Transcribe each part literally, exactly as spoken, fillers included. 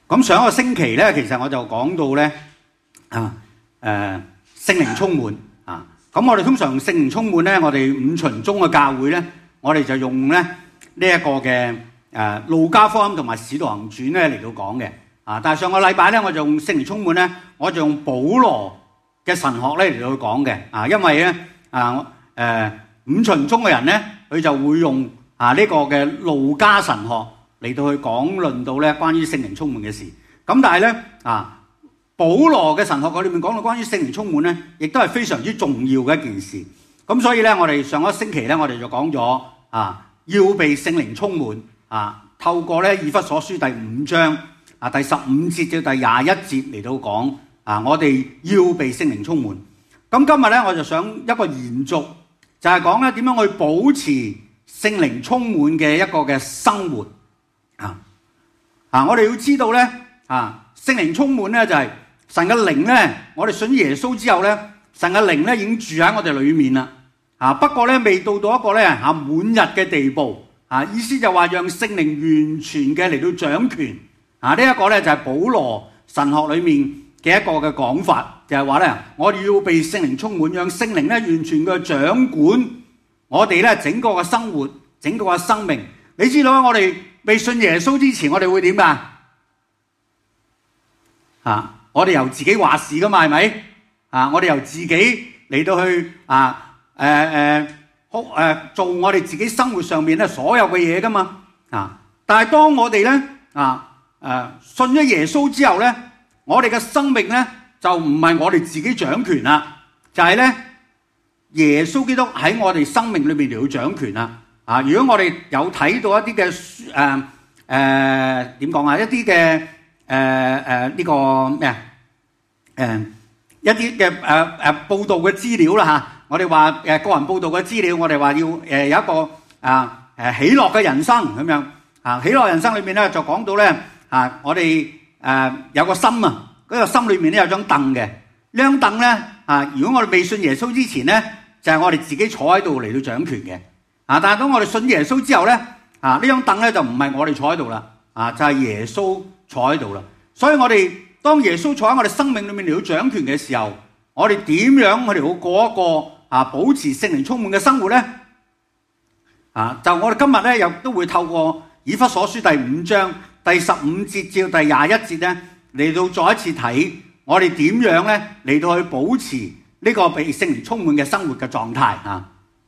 咁上一個星期咧，其實我就講到咧啊誒聖靈充滿啊。咁我哋通常聖靈充滿咧，我哋五旬宗嘅教會咧，我哋就用咧呢一個嘅誒路加福音同埋使徒行傳咧嚟到講嘅啊。但係上個禮拜咧，我就用聖靈充滿咧，我就用保羅嘅神學咧嚟到講嘅啊。因為咧啊誒五旬宗嘅人咧，佢就會用啊呢個嘅路加神學嚟到去講論到咧關於聖靈充滿嘅事。咁但係咧啊，保羅嘅神學佢裏面講到關於聖靈充滿咧，亦都係非常之重要嘅一件事。咁所以咧，我哋上個星期咧，我哋就講咗啊，要被聖靈充滿啊，透過咧以弗所書第五章啊第十五節至第廿一節嚟到講啊，我哋要被聖靈充滿。咁今日咧，我就想一個延續，就係講咧點樣去保持聖靈充滿嘅一個嘅生活啊啊！我哋要知道咧啊，聖靈充滿咧就係神嘅靈咧，我哋信耶穌之後咧，神嘅靈咧已經住喺我哋裏面啦啊！不過咧未到到一個咧啊滿日嘅地步啊，意思就話讓聖靈完全嘅嚟到掌權啊！呢一個咧就係保羅神學裏面嘅一個嘅講法，就係話咧，我哋要被聖靈充滿，讓聖靈咧完全嘅掌管我哋咧整個嘅生活，整個嘅生命。你知道我哋未信耶穌之前，我哋會點㗎？啊！我哋由自己話事㗎嘛，係咪？啊！我哋由自己嚟到去啊誒誒好誒做我哋自己生活上面咧所有嘅嘢㗎嘛啊！但係當我哋咧啊誒信咗耶穌之後咧，我哋嘅生命咧就唔係我哋自己掌權啦，就係咧耶穌基督喺我哋生命裏面嚟到掌權啦。啊！如果我哋有睇到一啲嘅誒誒點講啊，一啲嘅誒誒呢個咩啊誒一啲嘅誒誒報道嘅資料啦嚇，我哋話誒個人報道嘅資料，我哋話要誒有一個啊誒喜樂嘅人生咁樣啊，喜樂人生裏面咧就講到咧啊，我哋誒有個心啊，嗰個心裏面咧有張凳嘅，呢張凳咧啊，如果我哋未信耶穌之前咧，就係我哋自己坐喺度嚟到掌權嘅。啊！但係當我哋信耶穌之後咧，啊呢張凳咧就唔係我哋坐喺度啦，啊就係耶穌坐喺度啦。所以我哋當耶穌坐喺我哋生命裏面嚟到掌權嘅時候，我哋點樣我哋會過一個啊保持聖靈充滿嘅生活咧？啊，就我哋今日咧又都會透過以弗所書第五章第十五節至到第廿一節咧嚟到再一次睇我哋點樣咧嚟到去保持呢個被聖靈充滿嘅生活嘅狀態啊！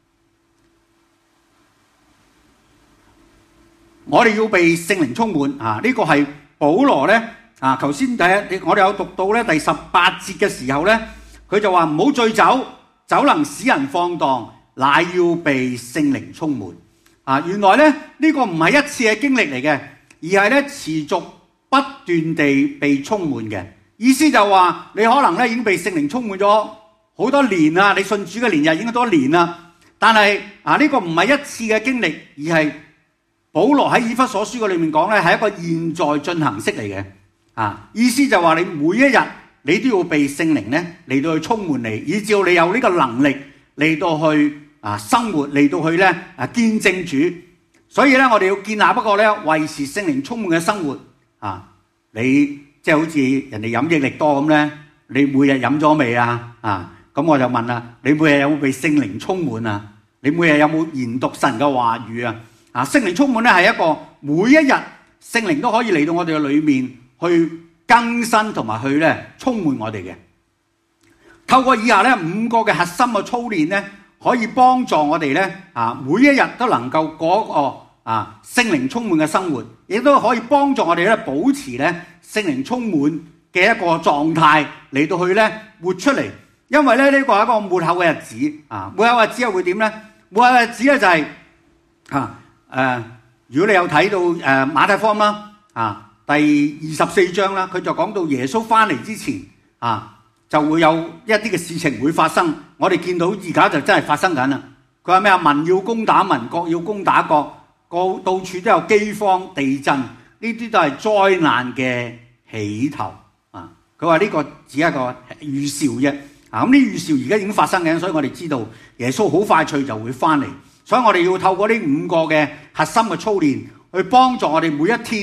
我哋要被聖靈充滿啊！呢個係保羅咧啊，頭先第一我哋有讀到咧第十八節嘅時候咧，佢就話唔好醉酒，酒能使人放蕩，乃要被聖靈充滿啊！原來咧呢個唔係一次嘅經歷嚟嘅，而係咧持續不斷地被充滿嘅。意思就話你可能咧已經被聖靈充滿咗好多年啦，你信主嘅年日已經好多年啦，但係啊呢個唔係一次嘅經歷，而係保羅喺以弗所書嘅裏面講咧，係一個現在進行式嚟嘅，啊，意思就話你每一日你都要被聖靈咧嚟到去充滿你，以至你有呢個能力嚟到去啊生活，嚟到去咧啊見證主。所以咧，我哋要建立一個咧維持聖靈充滿嘅生活啊！你即係好似人哋飲益力多咁咧，你每日飲咗未啊？啊，咁我就問啦，你每日有冇被聖靈充滿啊？你每日有冇研讀神嘅話語啊？啊！聖靈充滿咧係一個每一日聖靈都可以嚟到我哋嘅裏面去更新同埋去咧充滿我哋嘅。透過以下咧五個嘅核心嘅操練咧，可以幫助我哋咧啊每一日都能夠過一個啊聖靈充滿嘅生活，亦都可以幫助我哋咧保持咧聖靈充滿嘅一個狀態嚟到去咧活出嚟。因為咧呢個係一個末後嘅日子啊，末後嘅日子又會點咧？末後嘅日子咧就係啊。誒、呃，如果你有睇到誒、呃、馬太福音啦，啊，第二十四章啦，佢就講到耶穌翻嚟之前，啊，就會有一啲嘅事情會發生。我哋見到而家就真係發生緊啦。佢話咩啊？民要攻打民，國要攻打國，個到處都有饑荒、地震，呢啲都係災難嘅起頭。啊，佢話呢個只係一個預兆啫。啊，咁呢預兆而家已經發生緊，所以我哋知道耶穌好快脆就會翻嚟。所以我哋要透過呢五個嘅核心嘅操練，去幫助我哋每一天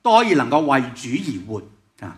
都可以能夠為主而活啊。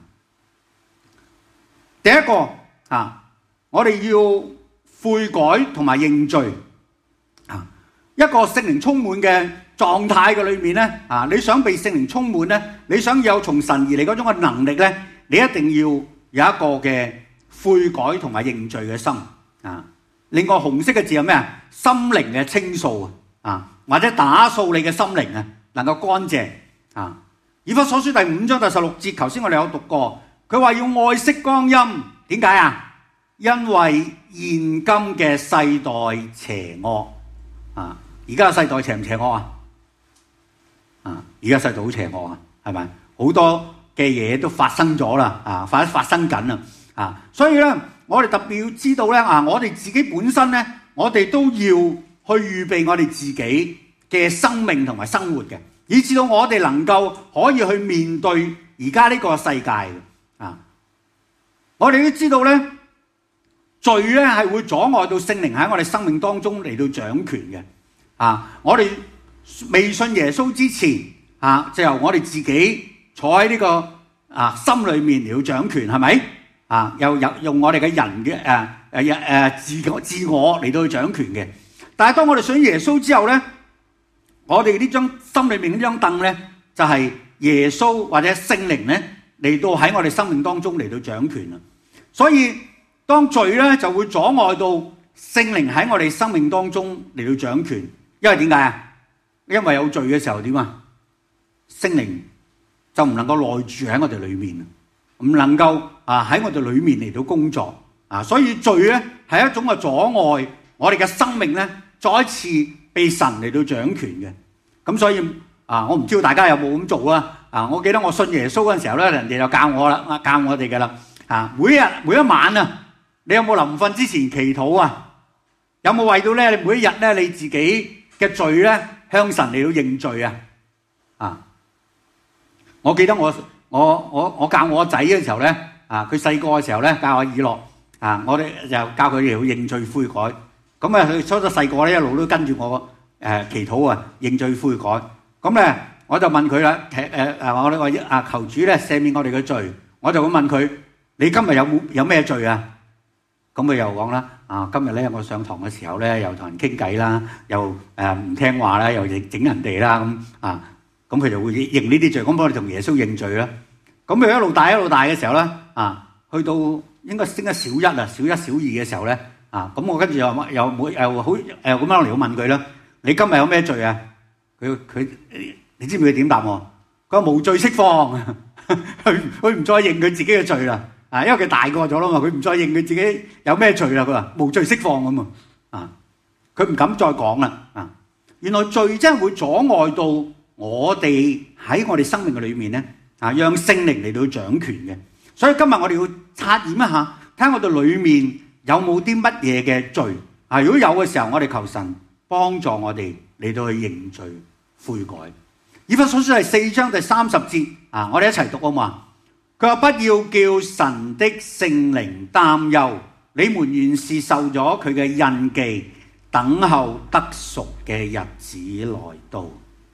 第一個啊，我哋要悔改同埋認罪啊。一個聖靈充滿嘅狀態嘅裏面咧啊，你想被聖靈充滿咧，你想有從神而嚟嗰種嘅能力咧，你一定要有一個嘅悔改同埋認罪嘅心啊。另外紅色嘅字係咩啊？心靈嘅清掃啊，或者打掃你嘅心靈啊，能夠乾淨啊。以弗所書第五章第十六節，頭先我哋有讀過，佢話要愛惜光陰，點解啊？因為現今嘅世代邪惡啊！而家嘅世代邪唔邪惡啊？啊！而家世代好邪惡啊，係咪？好多嘅嘢都發生咗啦，啊，發發生緊啊，啊！所以咧，我哋特別要知道咧，啊，我哋自己本身咧，我哋都要去預備我哋自己嘅生命同埋生活嘅，以至到我哋能夠可以去面對而家呢個世界嘅，啊！我哋都知道咧，罪咧係會阻礙到聖靈喺我哋生命當中嚟到掌權嘅。啊！我哋未信耶穌之前，啊，就由我哋自己坐喺呢個啊心裏面嚟到掌權，係咪？啊，又有用我哋嘅人嘅誒誒誒自我自我嚟到去掌權嘅。但係當我哋信耶穌之後咧，我哋呢張心裏面呢張凳咧，就係耶穌或者聖靈咧嚟到喺我哋生命當中嚟到掌權啦。所以當罪咧就會阻礙到聖靈喺我哋生命當中嚟到掌權。因為點解啊？因為有罪嘅時候點啊？聖靈就唔能夠內住喺我哋裏面，唔能夠啊喺我哋裏面嚟到工作啊，所以罪咧係一種嘅阻礙我哋嘅生命咧再一次被神嚟到掌權嘅。咁所以啊，我唔知道大家有冇咁做啊？啊，我記得我信耶穌嗰陣時候咧，人哋就教我啦，教我哋嘅啦啊，每一日每一晚啊，你有冇臨瞓之前祈禱啊？有冇為到咧？你每一日咧你自己嘅罪咧，向神嚟到認罪啊！啊，我記得我我我我教我仔嘅時候咧，啊，佢細個嘅時候咧，教我以諾啊，我哋就教佢哋要認罪悔改。咁啊，佢初初細個咧，一路都跟住我誒祈禱啊，認罪悔改。咁咧，我就問佢啦，誒誒誒，我哋話啊，求主咧赦免我哋嘅罪。我就會問佢：你今日有冇有咩罪啊？咁佢又講啦，啊，今日咧我上堂嘅時候咧，又同人傾偈啦，又誒唔聽話啦，又整人哋啦，咁啊，咁佢就會認呢啲罪，咁我哋同耶穌認罪啦。咁佢一路大一路大嘅時候咧，啊，去到應該升得小一啊，小一小二嘅時候咧，啊，咁我跟住又又冇又好誒咁樣嚟問佢啦，你今日有咩罪啊？佢佢你知唔知佢點答我？佢話無罪釋放，佢佢唔再認佢自己嘅罪啦。啊，因為佢大個咗啦嘛，佢唔再認佢自己有咩罪啦。佢話無罪釋放咁啊，佢唔敢再講啦。啊，原來罪真係會阻礙到我哋喺我哋生命嘅裏面咧，啊，讓聖靈嚟到掌權嘅。所以今日我哋要察驗一下，睇下我哋裏面有冇啲乜嘢嘅罪啊？如果有嘅時候，我哋求神幫助我哋嚟到去認罪悔改。以弗所書係四章第三十節啊，我哋一齊讀啊嘛。佢話：不要叫神的聖靈擔憂，你們原是受咗佢嘅印記，等候得贖嘅日子來到。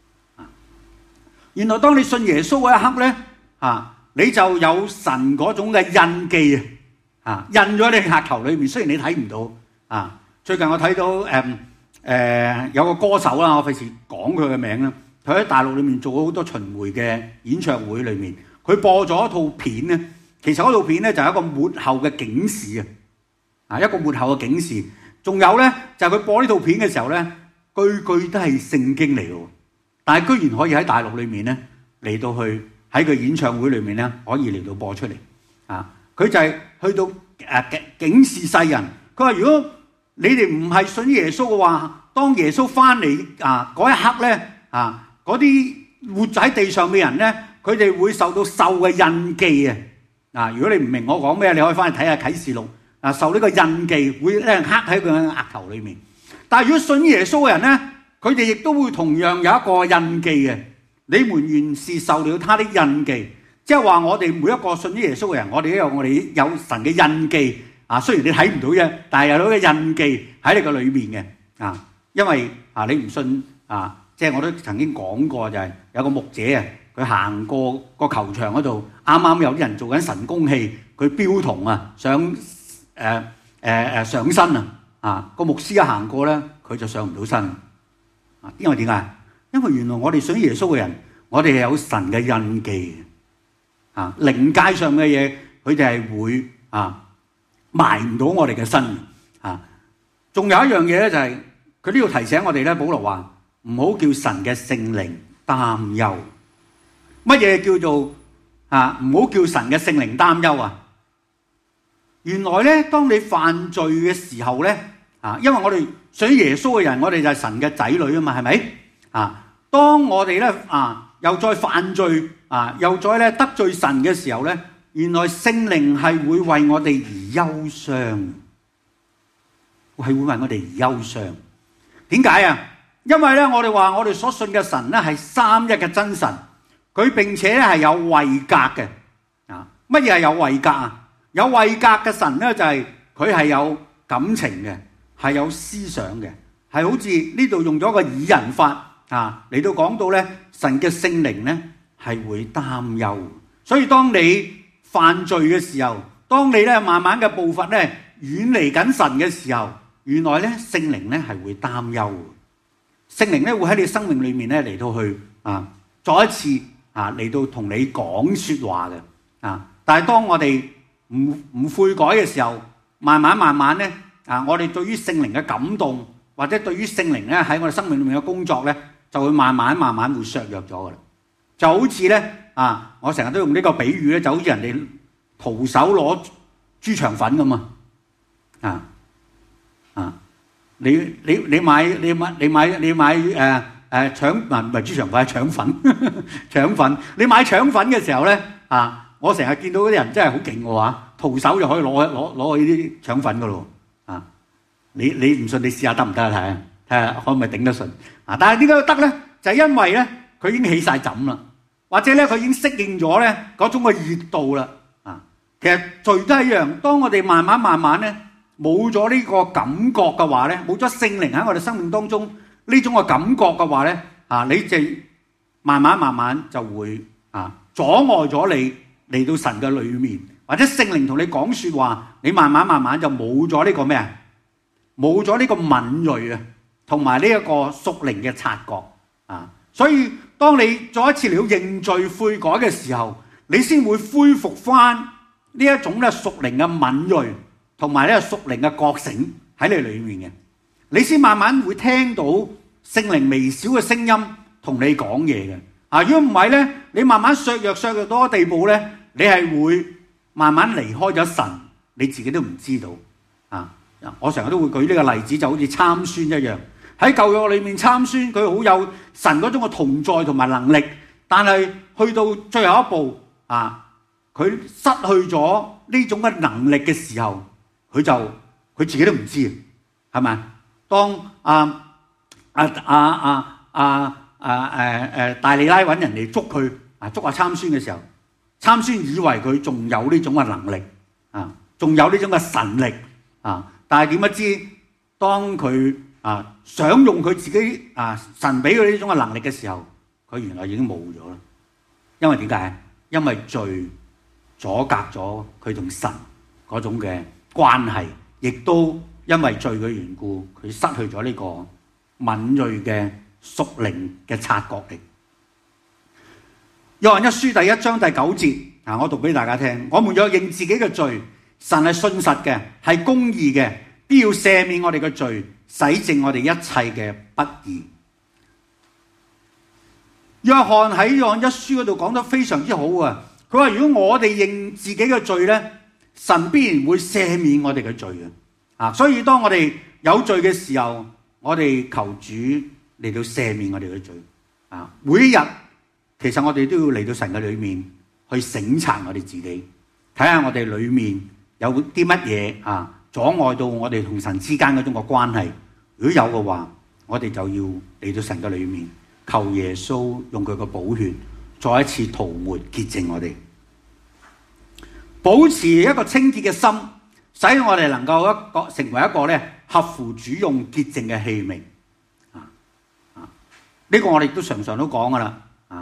原來當你信耶穌嗰一刻咧，啊，你就有神嗰種嘅印記啊，印咗你額頭裏面。雖然你睇唔到啊，最近我睇到誒誒、呃呃、有個歌手啦，我費事講佢嘅名啦，佢喺大陸裏面做咗好多巡迴嘅演唱會裏面。佢播咗一套片咧，其實嗰套片咧就係一個末後嘅警示啊！啊，一個末後嘅警示。仲有咧，就係佢播呢套片嘅時候咧，句句都係聖經嚟嘅，但係居然可以喺大陸裏面咧嚟到去喺佢演唱會裏面咧可以嚟到播出嚟啊！佢就係去到誒警示世人。佢話：如果你哋唔係信耶穌嘅話，當耶穌翻嚟啊嗰一刻咧啊，嗰啲活喺地上嘅人咧，佢哋會受到獸嘅印記啊！嗱，如果你唔明我講咩，你可以翻去睇下啟示錄啊，受呢個印記會咧刻喺佢嘅額頭裏面。但係如果信耶穌嘅人咧，佢哋亦都會同樣有一個印記嘅。你們原是受了他的印記，即係話我哋每一個信耶穌嘅人，我哋都有我哋有神嘅印記啊。雖然你睇唔到啫，但係有嗰個印記喺你個裏面嘅啊。因為啊，你唔信啊，即係我都曾經講過，就係有個牧者啊。佢佢行過個球場嗰度，啱啱有啲人做緊神功戲，佢標銅啊，想誒誒誒上身啊，啊個牧師一行過咧，佢就上唔到身啊。因為點解？因為原來我哋信耶穌嘅人，我哋係有神嘅印記啊，靈界上嘅嘢，佢哋係會啊埋唔到我哋嘅身啊。仲有一樣嘢咧，就係佢呢度提醒我哋咧，保羅話唔好叫神嘅聖靈擔憂。乜嘢叫做啊？唔好叫神嘅聖靈擔憂啊！原來咧，當你犯罪嘅時候咧，啊，因為我哋信耶穌嘅人，我哋就係神嘅仔女啊嘛，係咪？啊，當我哋咧啊，又再犯罪啊，又再咧得罪神嘅時候咧，原來聖靈係會為我哋而憂傷，係會為我哋而憂傷。點解啊？因為咧，我哋話我哋所信嘅神咧係三一嘅真神。佢並且咧係有位格嘅啊！乜嘢係有位格啊？有位格嘅神咧就係佢係有感情嘅，係有思想嘅，係好似呢度用咗個擬人法啊嚟到講到咧神嘅聖靈咧係會擔憂。所以當你犯罪嘅時候，當你咧慢慢嘅步伐咧遠離緊神嘅時候，原來咧聖靈咧係會擔憂。聖靈咧會喺你生命裏面咧嚟到去啊再一次。啊，嚟到同你講說話嘅啊！但係當我哋唔唔悔改嘅時候，慢慢慢慢咧啊，我哋對於聖靈嘅感動，或者對於聖靈咧喺我哋生命裏面嘅工作咧，就會慢慢慢慢會削弱咗噶啦。就好似咧啊，我成日都用呢個比喻咧，就好似人哋徒手攞豬腸粉咁啊！啊啊，你你你買你買你買你買誒。呃誒腸唔係唔係豬腸粉係腸粉，腸粉。你買腸粉嘅時候咧，啊，我成日見到嗰啲人真係好勁嘅話，徒手就可以攞攞攞呢啲腸粉嘅咯，啊！你你唔信你試下得唔得啊？睇下睇下可唔可以頂得順啊？但係點解得咧？就係因為咧佢已經起曬枕啦，或者咧佢已經適應咗咧嗰種嘅熱度啦，啊！其實罪都係一樣，當我哋慢慢慢慢咧冇咗呢個感覺嘅話咧，冇咗聖靈喺我哋生命當中。呢種嘅感覺嘅話咧，啊，你就慢慢慢慢就會啊阻礙咗你嚟到神嘅裏面，或者聖靈同你講説話，你慢慢慢慢就冇咗呢個咩啊？冇咗呢個敏鋭啊，同埋呢一個屬靈嘅察覺啊。所以當你再一次嚟到認罪悔改嘅時候，你先會恢復翻呢一種咧屬靈嘅敏鋭，同埋呢個屬靈嘅覺醒喺你裏面嘅，你先慢慢會聽到聖靈微小嘅聲音同你講嘢嘅啊！如果唔係咧，你慢慢削弱削弱到個地步咧，你係會慢慢離開咗神，你自己都唔知道啊！我成日都會舉呢個例子，就好似參孫一樣，喺舊約裏面參孫佢好有神嗰種嘅同在同埋能力，但係去到最後一步啊，佢失去咗呢種嘅能力嘅時候，佢就佢自己都唔知，係咪？當啊啊啊啊啊啊誒誒大利拉揾人嚟捉佢啊，捉下參孫嘅時候，參孫以為佢仲有呢種嘅能力啊，仲有呢種嘅神力啊，但係點不知當佢啊想用佢自己啊神俾佢呢種嘅能力嘅時候，佢原來已經冇咗啦。因為點解？因為罪阻隔咗佢同神嗰種嘅關係，亦都因為罪嘅緣故，佢失去咗呢個敏銳嘅屬靈嘅察覺力。約翰一書第一章第九節，啊，我讀俾大家聽。我們若認自己嘅罪，神係信實嘅，係公義嘅，必要赦免我哋嘅罪，洗淨我哋一切嘅不義。約翰喺約翰一書嗰度講得非常之好啊！佢話如果我哋認自己嘅罪咧，神必然會赦免我哋嘅罪啊！啊，所以當我哋有罪嘅時候，我哋求主嚟到赦免我哋嘅罪啊！每一日，其實我哋都要嚟到神嘅裏面去省察我哋自己，睇下我哋裏面有啲乜嘢啊阻礙到我哋同神之間嗰種嘅關係。如果有嘅話，我哋就要嚟到神嘅裏面，求耶穌用佢嘅寶血再一次塗抹潔淨我哋，保持一個清潔嘅心，使我哋能夠一個成為一個咧合乎主用潔淨嘅器皿。啊啊！呢個我哋都常常都講噶啦。啊！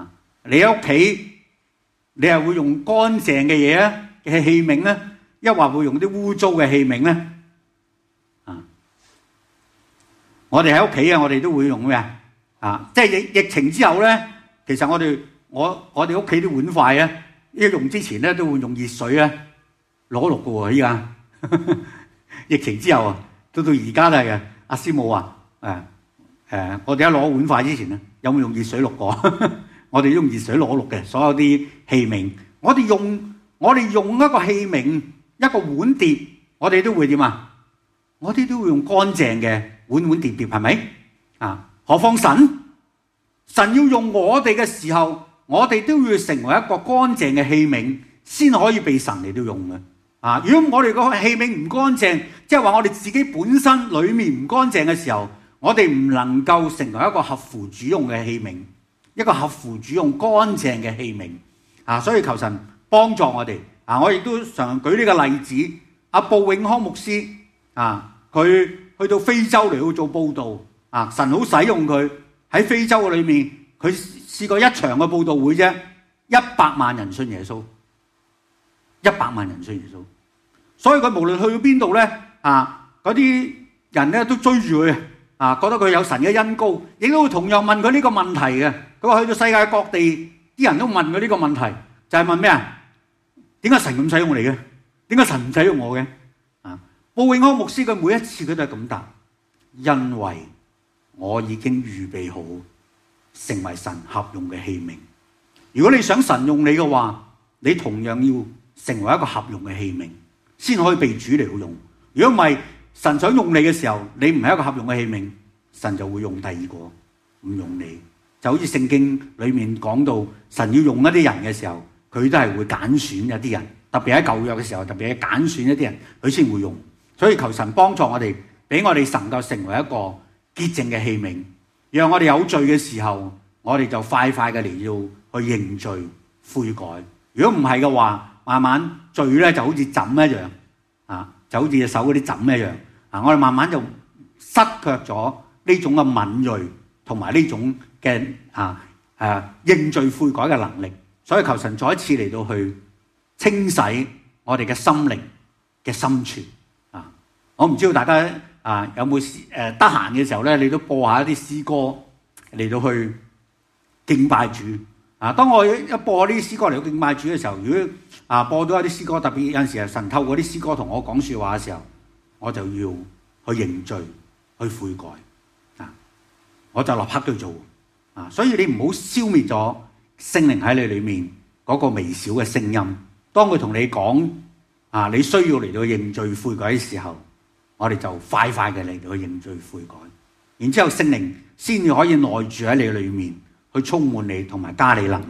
你喺屋企，你係會用乾淨嘅嘢啊嘅器皿咧，抑或會用啲污糟嘅器皿咧？啊！我哋喺屋企啊，我哋都會用咩啊？啊！即係疫疫情之後咧，其實我哋我我哋屋企啲碗筷咧，一用之前咧都會用熱水咧攞落嘅喎。依家疫情之後啊，到到而家都係嘅。阿師母話：誒誒，我哋一攞碗筷之前咧，有冇用熱水淥過？我哋用熱水攞淥嘅所有啲器皿，我哋用我哋用一個器皿一個碗碟，我哋都會點啊？我哋都會用乾淨嘅碗碗碟碟，係咪啊？何況神，神要用我哋嘅時候，我哋都要成為一個乾淨嘅器皿，先可以被神嚟到用嘅。啊！如果我哋個器皿唔乾淨，即係話我哋自己本身裏面唔乾淨嘅時候，我哋唔能夠成為一個合乎主用嘅器皿，一個合乎主用乾淨嘅器皿。啊！所以求神幫助我哋。啊！我亦都常舉呢個例子。阿布永康牧師啊，佢去到非洲嚟到做佈道。啊！神好使用佢喺非洲嘅裏面，佢試過一場嘅佈道會啫，一百萬人信耶穌，一百萬人信耶穌。所以佢無論去到邊度咧，啊嗰啲人咧都追住佢，啊覺得佢有神嘅恩膏，亦都會同樣問佢呢個問題嘅。佢話去到世界各地，啲人都問佢呢個問題，就係問咩啊？點解神咁使用你嘅？點解神唔使用我嘅？啊，布永康牧師佢每一次佢都係咁答，因為我已經預備好成為神合用嘅器皿。如果你想神用你嘅話，你同樣要成為一個合用嘅器皿，先可以被主嚟到用。如果唔係，神想用你嘅時候，你唔係一個合用嘅器皿，神就會用第二個，唔用你。就好似聖經裏面講到，神要用一啲人嘅時候，佢都係會揀選一啲人，特別喺舊約嘅時候，特別係揀選一啲人，佢先會用。所以求神幫助我哋，俾我哋能夠成為一個潔淨嘅器皿，讓我哋有罪嘅時候，我哋就快快嘅嚟要去認罪悔改。如果唔係嘅話，慢慢罪咧就好似枕一樣，啊，就好似隻手嗰啲枕一樣，啊，我哋慢慢就失卻咗呢種嘅敏銳同埋呢種嘅啊誒認罪悔改嘅能力。所以求神再一次嚟到去清洗我哋嘅心靈嘅深處。啊，我唔知道大家啊有冇誒得閒嘅時候咧，你都播下一啲詩歌嚟到去敬拜主。啊！當我一播呢啲詩歌嚟到敬拜主嘅時候，如果啊播到一啲詩歌，特別有陣時係神透過啲詩歌同我講説話嘅時候，我就要去認罪、去悔改啊！我就立刻去做啊！所以你唔好消滅咗聖靈喺你裏面嗰個微小嘅聲音。當佢同你講啊，你需要嚟到認罪悔改嘅時候，我哋就快快嘅嚟到去認罪悔改，然之後聖靈先至可以內住喺你裏面。去充滿你同埋加你能力。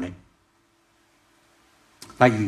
第二，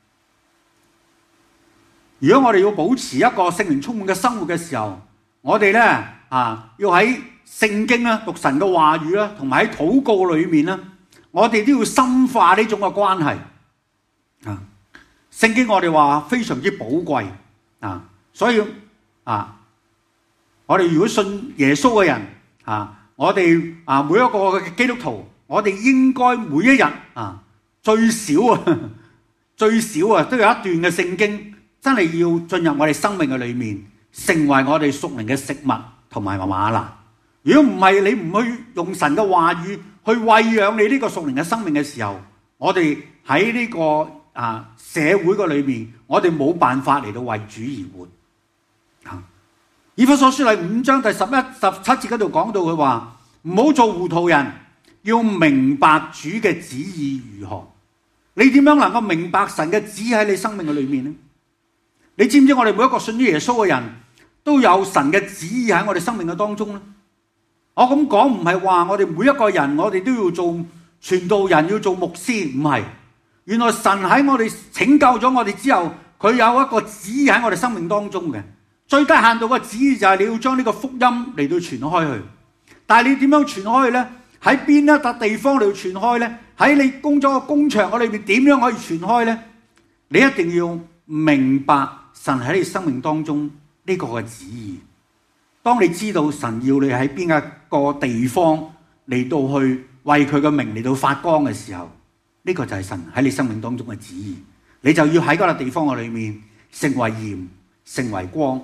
如果我哋要保持一個聖靈充滿嘅生活嘅時候，我哋咧啊要喺聖經啦、讀神嘅話語啦，同埋喺禱告裏面啦，我哋都要深化呢種嘅關係啊。聖經我哋話非常之寶貴啊，所以啊，我哋如果信耶穌嘅人啊，我哋啊每一個嘅基督徒。我哋應該每一日啊，最少啊，最少啊，都有一段嘅聖經，真係要進入我哋生命嘅裏面，成為我哋屬靈嘅食物同埋嗎哪。如果唔係，你唔去用神嘅話語去餵養你呢個屬靈嘅生命嘅時候，我哋喺呢個啊社會嘅裏面，我哋冇辦法嚟到為主而活。啊，以弗所書第五章第十一、十七節嗰度講到佢話：唔好做糊塗人。要明白主嘅旨意如何？你點樣能夠明白神嘅旨意喺你生命嘅裏面呢？你知唔知我哋每一個信咗耶穌嘅人都有神嘅旨意喺我哋生命嘅當中呢？我咁講唔係話我哋每一個人我哋都要做傳道人，要做牧師，唔係。原來神喺我哋拯救咗我哋之後，佢有一個旨意喺我哋生命當中嘅。最低限度嘅旨意就係你要將呢個福音嚟到傳開去。但係你點樣傳開去呢？喺邊一笪地方嚟傳開呢？喺你工作嘅工場裏面點樣可以傳開呢？你一定要明白神喺你生命當中呢個嘅旨意。當你知道神要你喺邊一個地方嚟到去為佢嘅名嚟到發光嘅時候， 呢個就係神喺你生命當中嘅旨意。你就要喺嗰個地方嘅裏面成為鹽，成為光。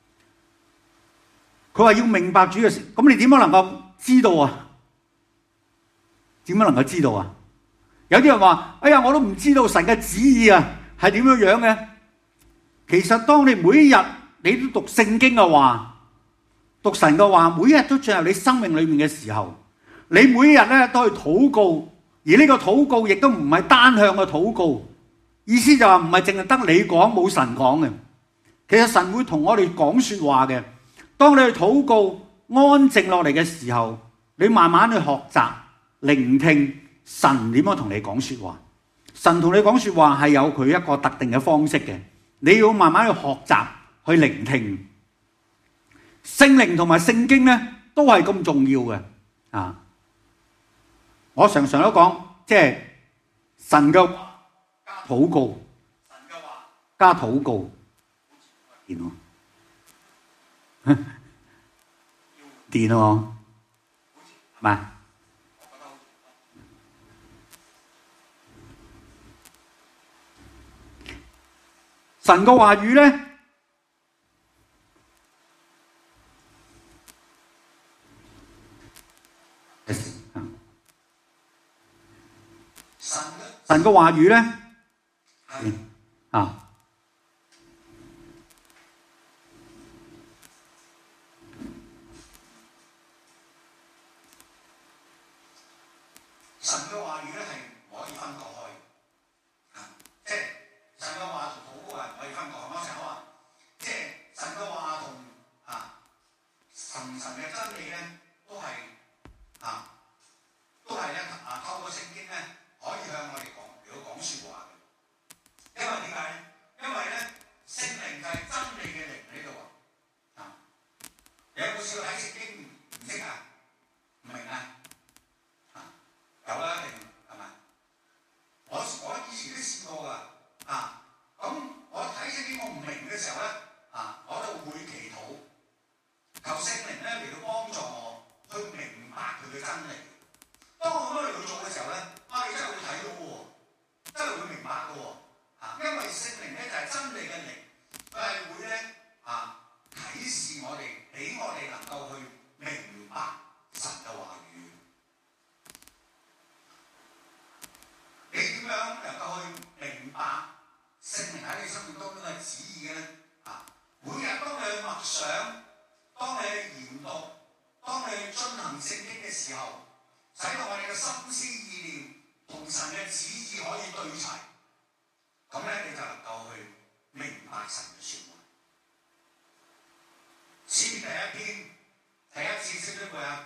佢話要明白主嘅事，咁你點樣能夠知道啊？點樣能夠知道啊？有啲人話：哎呀，我都唔知道神嘅旨意啊，係點樣樣嘅。其實當你每一日你都讀聖經嘅話，讀神嘅話，每一日都進入你生命裏面嘅時候，你每一日咧都去禱告，而呢個禱告亦都唔係單向嘅禱告，意思就話唔係淨係得你講冇神講嘅。其實神會同我哋講說話嘅。當你去禱告安靜落嚟嘅時候，你慢慢去學習聆聽神點樣同你講說話。神同你講說話係有佢一個特定嘅方式嘅，你要慢慢去學習去聆聽。聖靈同埋聖經咧都係咁重要嘅啊！我常常都講，即係神嘅話加禱告，神嘅話加禱告，電喎，電喎，係咪？神嘅話語咧，神嘅話語咧，啊， 神嘅話語咧係唔可以分割開，即係神嘅話同禱告係唔可以分割開。我成日話，即係神嘅話同啊神神嘅真理咧，都係啊都係咧啊透過聖經咧可以向我哋講嚟到講説話嘅。因為點解？因為咧聖靈就係真理嘅靈喺度啊！有冇試過睇聖經唔識啊？唔明啊？有啦，定係咪？我我以前都試過㗎，啊！咁我睇聖經我唔明嘅時候咧，啊，我就會祈禱，求聖靈咧嚟到幫助我去明白佢嘅真理。當我咁樣嚟到做嘅時候咧，啊，你真係會睇到喎，真係會明白嘅喎，啊，因為聖靈咧就係真理嘅靈，佢係會咧啊啟示我哋，俾我哋能夠去明白神嘅話語。你點樣能夠去明白聖靈喺你生命當中嘅旨意嘅咧？啊，每日當你去默想，當你去研讀，當你去進行聖經嘅時候，使到我哋嘅心思意念同神嘅旨意可以對齊，咁咧你就能夠去明白神嘅説話。詩篇第一篇第一節識唔識啊？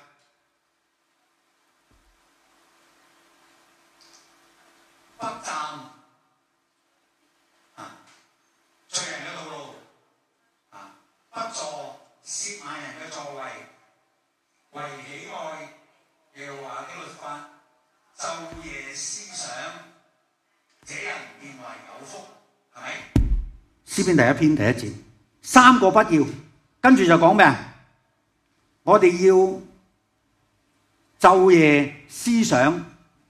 不站啊，罪人嘅道路啊，不坐褻慢人嘅座位，為喜愛耶和華的律法，晝夜思想，這人便為有福，係咪？ 詩篇第一篇第一節，三個不要，跟住就講咩啊？我哋要晝夜思想。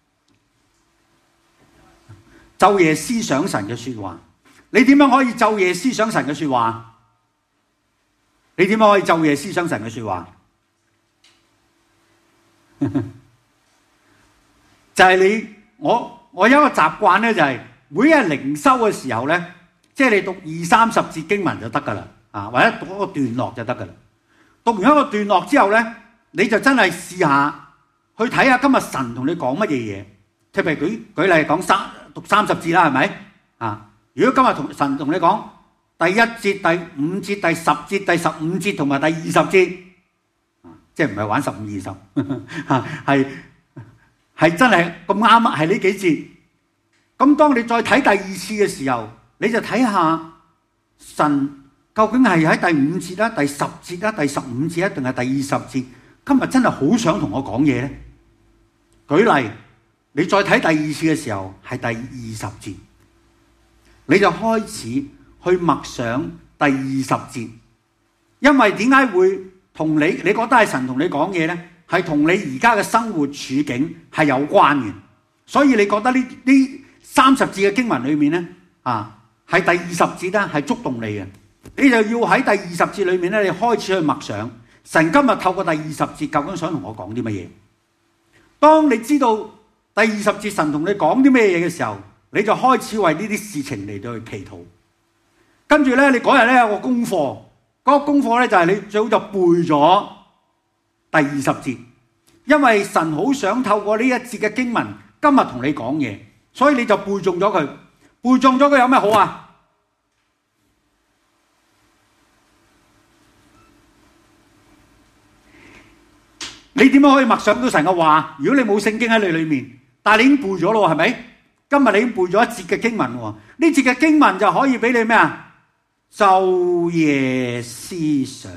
晝夜思想神嘅說話，你點樣可以晝夜思想神嘅說話？你點樣可以晝夜思想神嘅說話？就係你我我有一個習慣咧，就係每一日靈修嘅時候咧，即係你讀二三十節經文就得噶啦，啊，或者讀一個段落就得噶啦。讀完一個段落之後咧，你就真係試下去睇下今日神同你講乜嘢嘢。譬如舉舉例講三。讀三十節啦，係咪啊？如果今日同神同你講第一節、第五節、第十節、第十五節同埋第二十節，啊，即係唔係玩十五二十，係係真係咁啱啊！係呢幾節。咁當你再睇第二次嘅時候，你就睇下神究竟係喺第五節啦、第十節啦、第十五節啊，定係第二十節？今日真係好想同我講嘢咧。舉例。你再睇第二次嘅時候，係第二十節，你就開始去默想第二十節，因為點解會同你？你覺得係神同你講嘢呢？係同你而家嘅生活處境係有關嘅。 所以你覺得呢呢三十節嘅經文裏面咧，啊，喺第二十節咧係觸動你嘅，你就要喺第二十節裏面咧，你開始去默想神今日透過第二十節究竟想同我講啲乜嘢。當你知道第二十節神同你講啲咩嘢嘅時候，你就開始為呢啲事情嚟到去祈禱。跟住咧，你嗰日咧有個功課，嗰個功課咧就係你最好就背咗第二十節，因為神好想透過呢一節嘅經文今日同你講嘢，所以你就背誦咗佢。背誦咗佢有咩好啊？你點樣可以默想到神嘅話？如果你冇聖經喺你裏面，但係你已經背咗咯，係咪？今日你已經背咗一節嘅經文喎，呢節嘅經文就可以俾你咩啊？晝夜思想，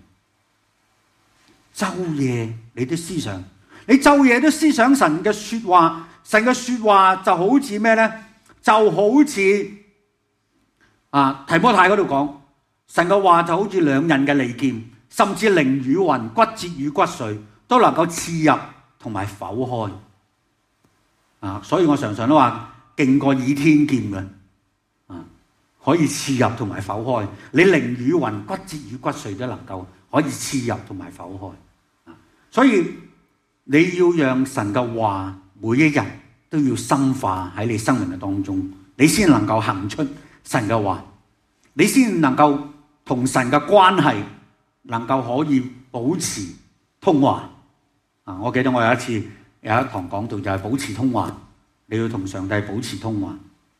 晝夜你都思想，你晝夜都思想神嘅說話，神嘅說話就好似咩咧？就好似啊提摩太嗰度講，神嘅話就好似兩刃嘅利劍，甚至靈與魂、骨節與骨髓都能夠刺入同埋剖開啊！所以我常常都話勁過倚天劍嘅。可以刺入同埋剖開，你靈與魂、骨節與骨髓都能夠可以刺入同埋剖開。所以你要讓神嘅話每一日都要深化喺你生命嘅當中，你先能夠行出神嘅話，你先能夠同神嘅關係能夠可以保持通話。啊！我記得我有一次有一堂講道就係保持通話，你要同上帝保持通話。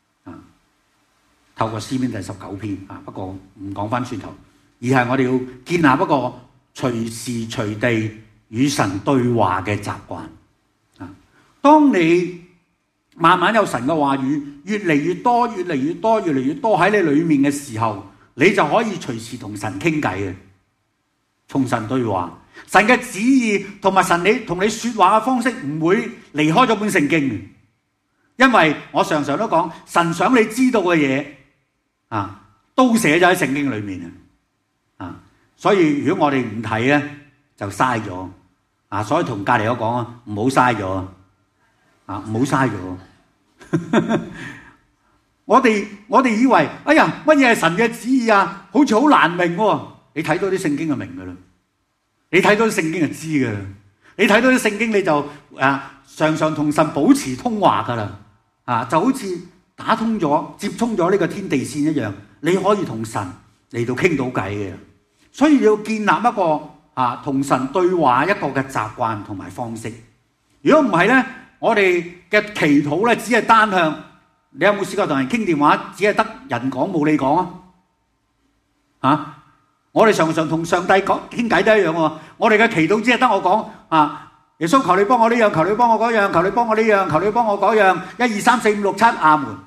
透過詩篇第十九篇啊，不過唔講翻轉頭，而係我哋要建立一個隨時隨地與神對話嘅習慣啊。當你慢慢有神嘅話語越嚟越多、越嚟越多、越嚟越多喺你裏面嘅時候，你就可以隨時同神傾偈嘅，同神對話。神嘅旨意同埋神你同你說話嘅方式唔會離開咗本聖經，因為我常常都講神想你知道嘅嘢。啊，都寫咗喺聖經裏面啊！所以如果我哋唔睇咧，就嘥咗啊！所以同隔離嗰講啊，唔好嘥咗啊！唔好嘥咗。我哋我哋以為，哎呀，乜嘢係神嘅旨意啊？好似好難明喎。你睇到啲聖經就明噶啦，你睇到啲聖經就知噶啦，你睇到啲聖經你就啊，常常同神保持通話噶啦啊，就好似打通咗、接通咗呢個天地線一樣，你可以同神嚟到傾到偈嘅。所以你要建立一個啊同神對話一個嘅習慣同埋方式。如果唔係咧，我哋嘅祈禱咧只係單向。你有冇試過同人傾電話，只係得人講冇你講啊？啊！我哋常常同上帝講傾偈都一樣喎。我哋嘅祈禱只係得我講啊，耶穌求你幫我呢樣，求你幫我嗰樣，求你幫我呢樣，求你幫我嗰樣，一二三四五六七，阿門。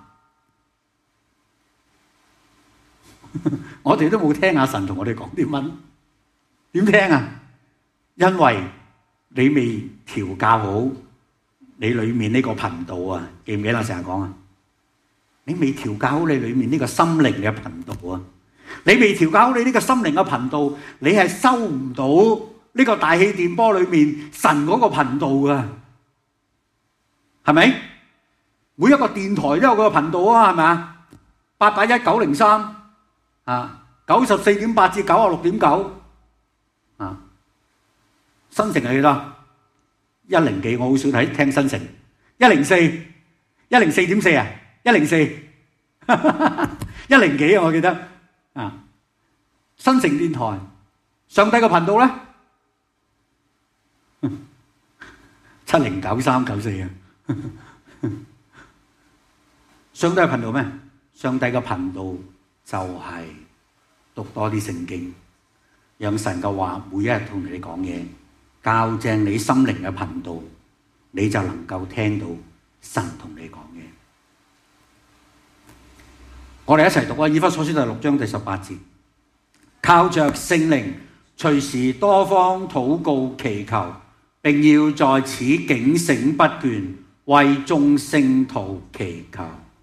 我哋都冇聽下神同我哋講啲乜，點聽啊？因為你未調教好你裏面呢個頻道啊，記唔記得我成日講啊？你未調教好你裏面呢個心靈嘅頻道啊！你未調教好你呢個心靈嘅頻道，你係收唔到呢個大氣電波裏面神嗰個頻道噶，係咪？每一個電台都有個頻道啊，係咪啊？八八一九零三啊，九十四點八至九十六點九啊，新城係幾多？一零幾，我好少睇聽新城。一零四，一零四點四啊，一零四，一零幾啊，我記得啊。新城電台，上帝個頻道咧，七零九三九四啊。上帝嘅頻道咩？上帝嘅頻道就係讀多啲聖經，讓神嘅話每一日同你講嘢，校正你心靈嘅頻道，你就能夠聽到神同你講嘢。我哋一齊讀啊！以弗所書第六章第十八節，靠着聖靈，隨時多方禱告祈求，並要在此警醒不倦，為眾聖徒祈求。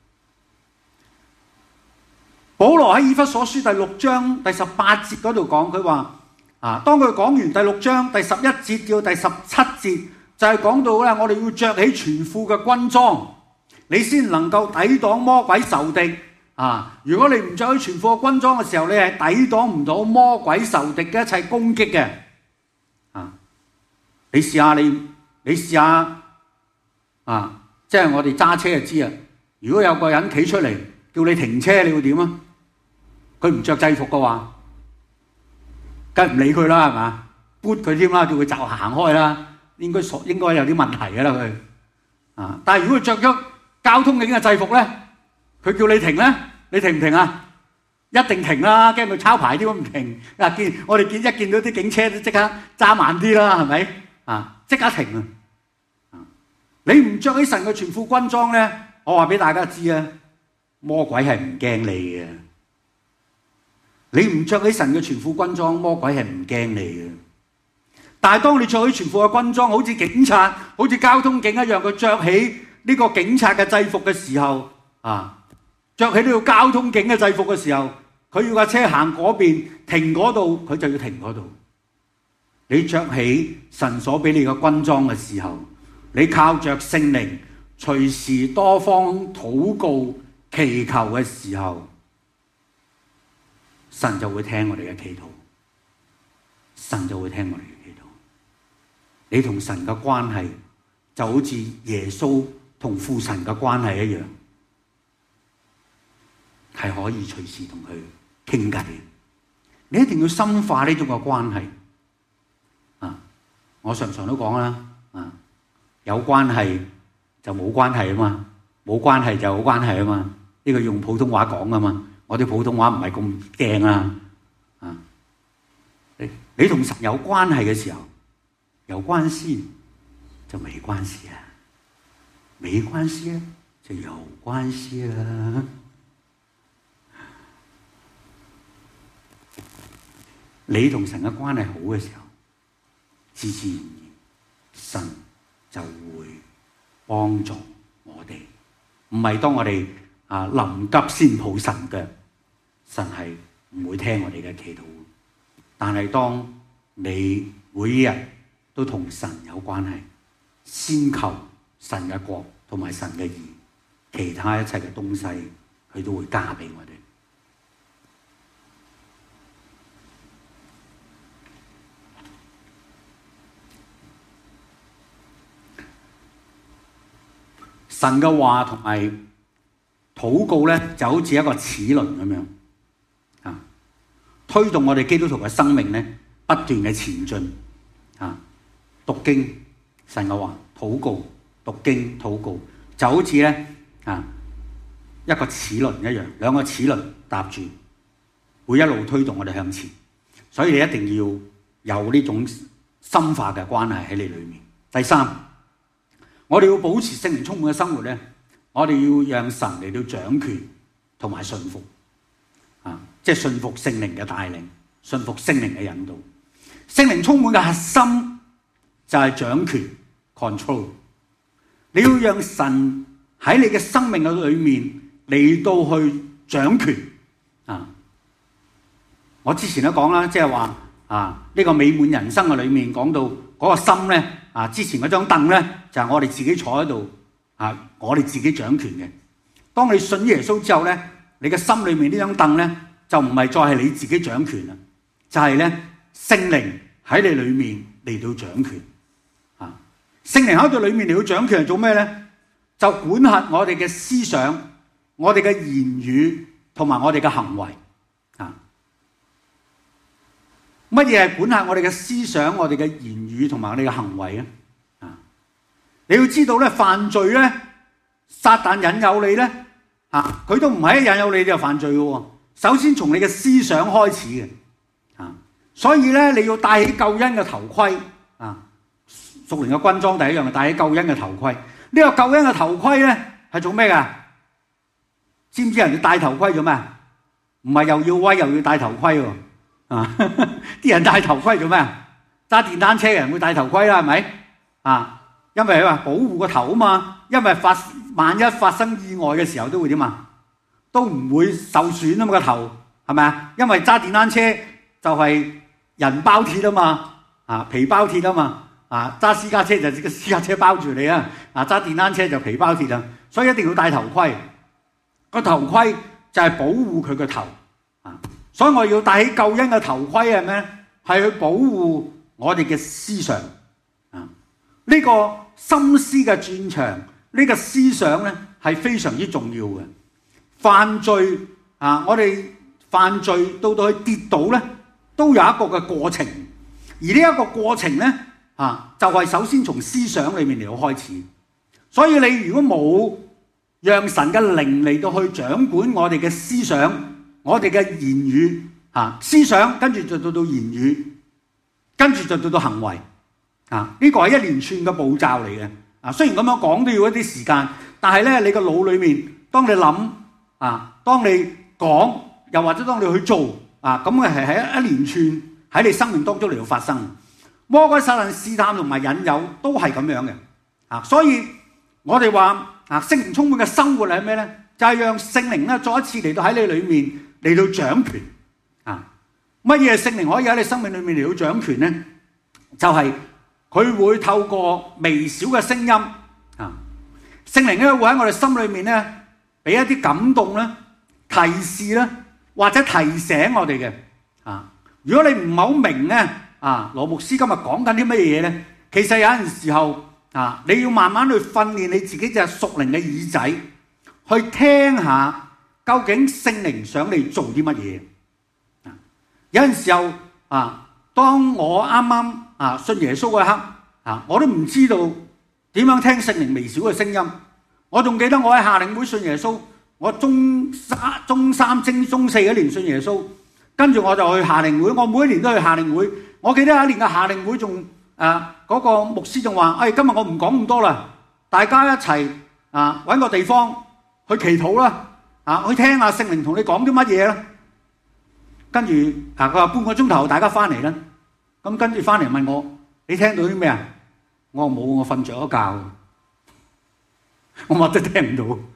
保羅喺以弗所書第六章第十八節嗰度講，佢話啊，當佢講完第六章第十一節到第十七節， 就係講到咧，我哋要着起全副嘅軍裝，你先能夠抵擋魔鬼仇敵啊！如果你唔着起全副嘅軍裝嘅時候，你係抵擋唔到魔鬼仇敵嘅一切攻擊嘅啊！你試下你，你試下啊！即係我哋揸車就知啊！如果有個人企出嚟叫你停車，你會點啊？佢唔着制服嘅話，梗係唔理佢啦，係嘛？撥佢添啦，叫佢就行開啦。應該屬應該有啲問題嘅啦，佢啊！但係如果佢着咗交通警嘅制服咧，佢叫你停咧，你停唔停啊？一定停啦，驚佢抄牌啲都唔停。啊！見我哋見一見到啲警車都即刻揸慢啲啦，係咪啊？即刻停啊！你唔着起神嘅全副軍裝咧，我話俾大家知啊，魔鬼係唔驚你嘅。你唔着起神嘅全副軍裝，魔鬼係唔驚你嘅。但係當你着起全副嘅軍裝，好似警察、好似交通警一樣，佢着起呢個警察嘅制服嘅時候，啊，着起呢個交通警嘅制服嘅時候，佢要架車行嗰邊，停嗰度，佢就要停嗰度。你着起神所俾你嘅軍裝嘅時候，你靠着聖靈，隨時多方禱告祈求嘅時候，神就會聽我哋嘅祈禱，神就會聽我哋嘅祈禱。你同神嘅關係就好似耶穌同父神嘅關係一樣，係可以隨時同佢傾偈。你一定要深化呢種嘅關係啊！我常常都講啦，啊，有關係就冇關係啊嘛，冇關係就有關係啊嘛。呢個用普通話講啊嘛，我啲普通話唔係咁驚啊！啊，你你同神有關係嘅時候，有關係就沒關係啦，沒關係就有關係啦。你同神嘅關係好嘅時候，自自然然神就會幫助我哋。唔係當我哋啊臨急先抱神腳，神係唔會聽我哋嘅祈禱。但係當你每一日都同神有關係，先求神嘅國同埋神嘅義，其他一切嘅東西佢都會加俾我哋。神嘅話同埋禱告咧，就好似一個齒輪咁樣啊，推動我哋基督徒嘅生命咧，不斷嘅前進啊。讀經神嘅話，禱告讀經禱告，就好似咧啊一個齒輪一樣，兩個齒輪搭住，會一路推動我哋向前。所以你一定要有呢種深化嘅關係喺你裏面。第三，我哋要保持聖靈充滿嘅生活咧，我哋要讓神嚟到掌權同埋順服啊，即係順服聖靈嘅帶領，順服聖靈嘅引導。聖靈充滿嘅核心就係掌權 control。你要讓神喺你嘅生命嘅裏面嚟到去掌權啊！我之前都講啦，即係話啊，呢個美滿人生嘅裏面講到嗰個心咧啊，之前嗰張凳咧就係我哋自己坐喺度啊，我哋自己掌權嘅。當你信耶穌之後咧，你嘅心裏面呢張凳咧就唔係再係你自己掌權啦，就係咧聖靈喺你裏面嚟到掌權啊！聖靈喺度裏面嚟到掌權係做咩咧？就管轄我哋嘅思想、我哋嘅言語同埋我哋嘅行為啊！乜嘢係管轄我哋嘅思想、我哋嘅言語同埋我哋嘅行為啊？啊！你要知道咧，犯罪咧，撒旦引誘你咧，啊，佢都唔係一引誘你就犯罪嘅喎。首先從你嘅思想開始嘅，啊，所以咧你要戴起救恩嘅頭盔啊！屬靈嘅軍裝第一樣係戴起救恩嘅頭盔。呢個救恩嘅頭盔咧係做咩㗎？知唔知人哋戴頭盔做咩？唔係又要威又要戴頭盔喎。啊！啲人戴頭盔做咩？揸電單車嘅人會戴頭盔啦，係咪？啊，因為佢話保護個頭啊嘛，因為發萬一發生意外嘅時候都會點啊？都唔會受損啊嘛，個頭係咪啊？因為揸電單車就係人包鐵啊嘛，啊皮包鐵啊嘛， 啊，揸私家車就個私家車包住你啊，啊揸電單車就皮包鐵啊，所以一定要戴頭盔。個頭盔就係保護佢個頭啊，所以我要戴起救恩嘅頭盔係咩？係去保護我哋嘅思想啊。呢個心思嘅戰場，呢個思想咧係非常之重要嘅。犯罪啊，我哋犯罪到到去跌倒咧，都有一個嘅過程，而呢一個過程咧啊，就係首先從思想裏面嚟到開始。所以你如果冇讓神嘅靈嚟到去掌管我哋嘅思想，我哋嘅言語啊，思想跟住就到到言語，跟住就到到行為啊，呢個係一連串嘅步驟嚟嘅啊。雖然咁樣講都要一啲時間，但係咧你個腦裏面，當你諗啊，當你講，又或者當你去做啊，咁嘅係喺一連串喺你生命當中嚟到發生。魔鬼撒旦試探同埋引誘都係咁樣嘅啊，所以我哋話啊，聖靈充滿嘅生活係咩咧？就係、是、讓聖靈咧再一次嚟到喺你裏面嚟到掌權啊！乜嘢聖靈可以喺你生命裏面嚟到掌權咧？就係、是、佢會透過微小嘅聲音啊，聖靈咧會喺我哋心裏面咧俾一啲感動咧、提示咧，或者提醒我哋嘅啊。如果你唔係好明咧啊，羅牧師今日講緊啲乜嘢咧？其實有陣時候啊，你要慢慢去訓練你自己隻屬靈嘅耳仔，去聽下究竟聖靈想你做啲乜嘢。有陣時候啊，當我啱啱啊信耶穌嗰一刻啊，我都唔知道點樣聽聖靈微小嘅聲音。我仲記得我喺夏令會信耶穌，我中三、中三、升中四嗰年信耶穌，跟住我就去夏令會。我每一年都去夏令會。我記得有一年嘅夏令會仲誒嗰個牧師仲話：誒今日我唔講咁多啦，大家一齊啊揾個地方去祈禱啦，啊去聽下聖靈同你講啲乜嘢啦。跟住啊，佢話半個鐘頭大家翻嚟啦。咁跟住翻嚟問我：你聽到啲咩啊？我話冇，我瞓着咗覺，我乜都聽唔到。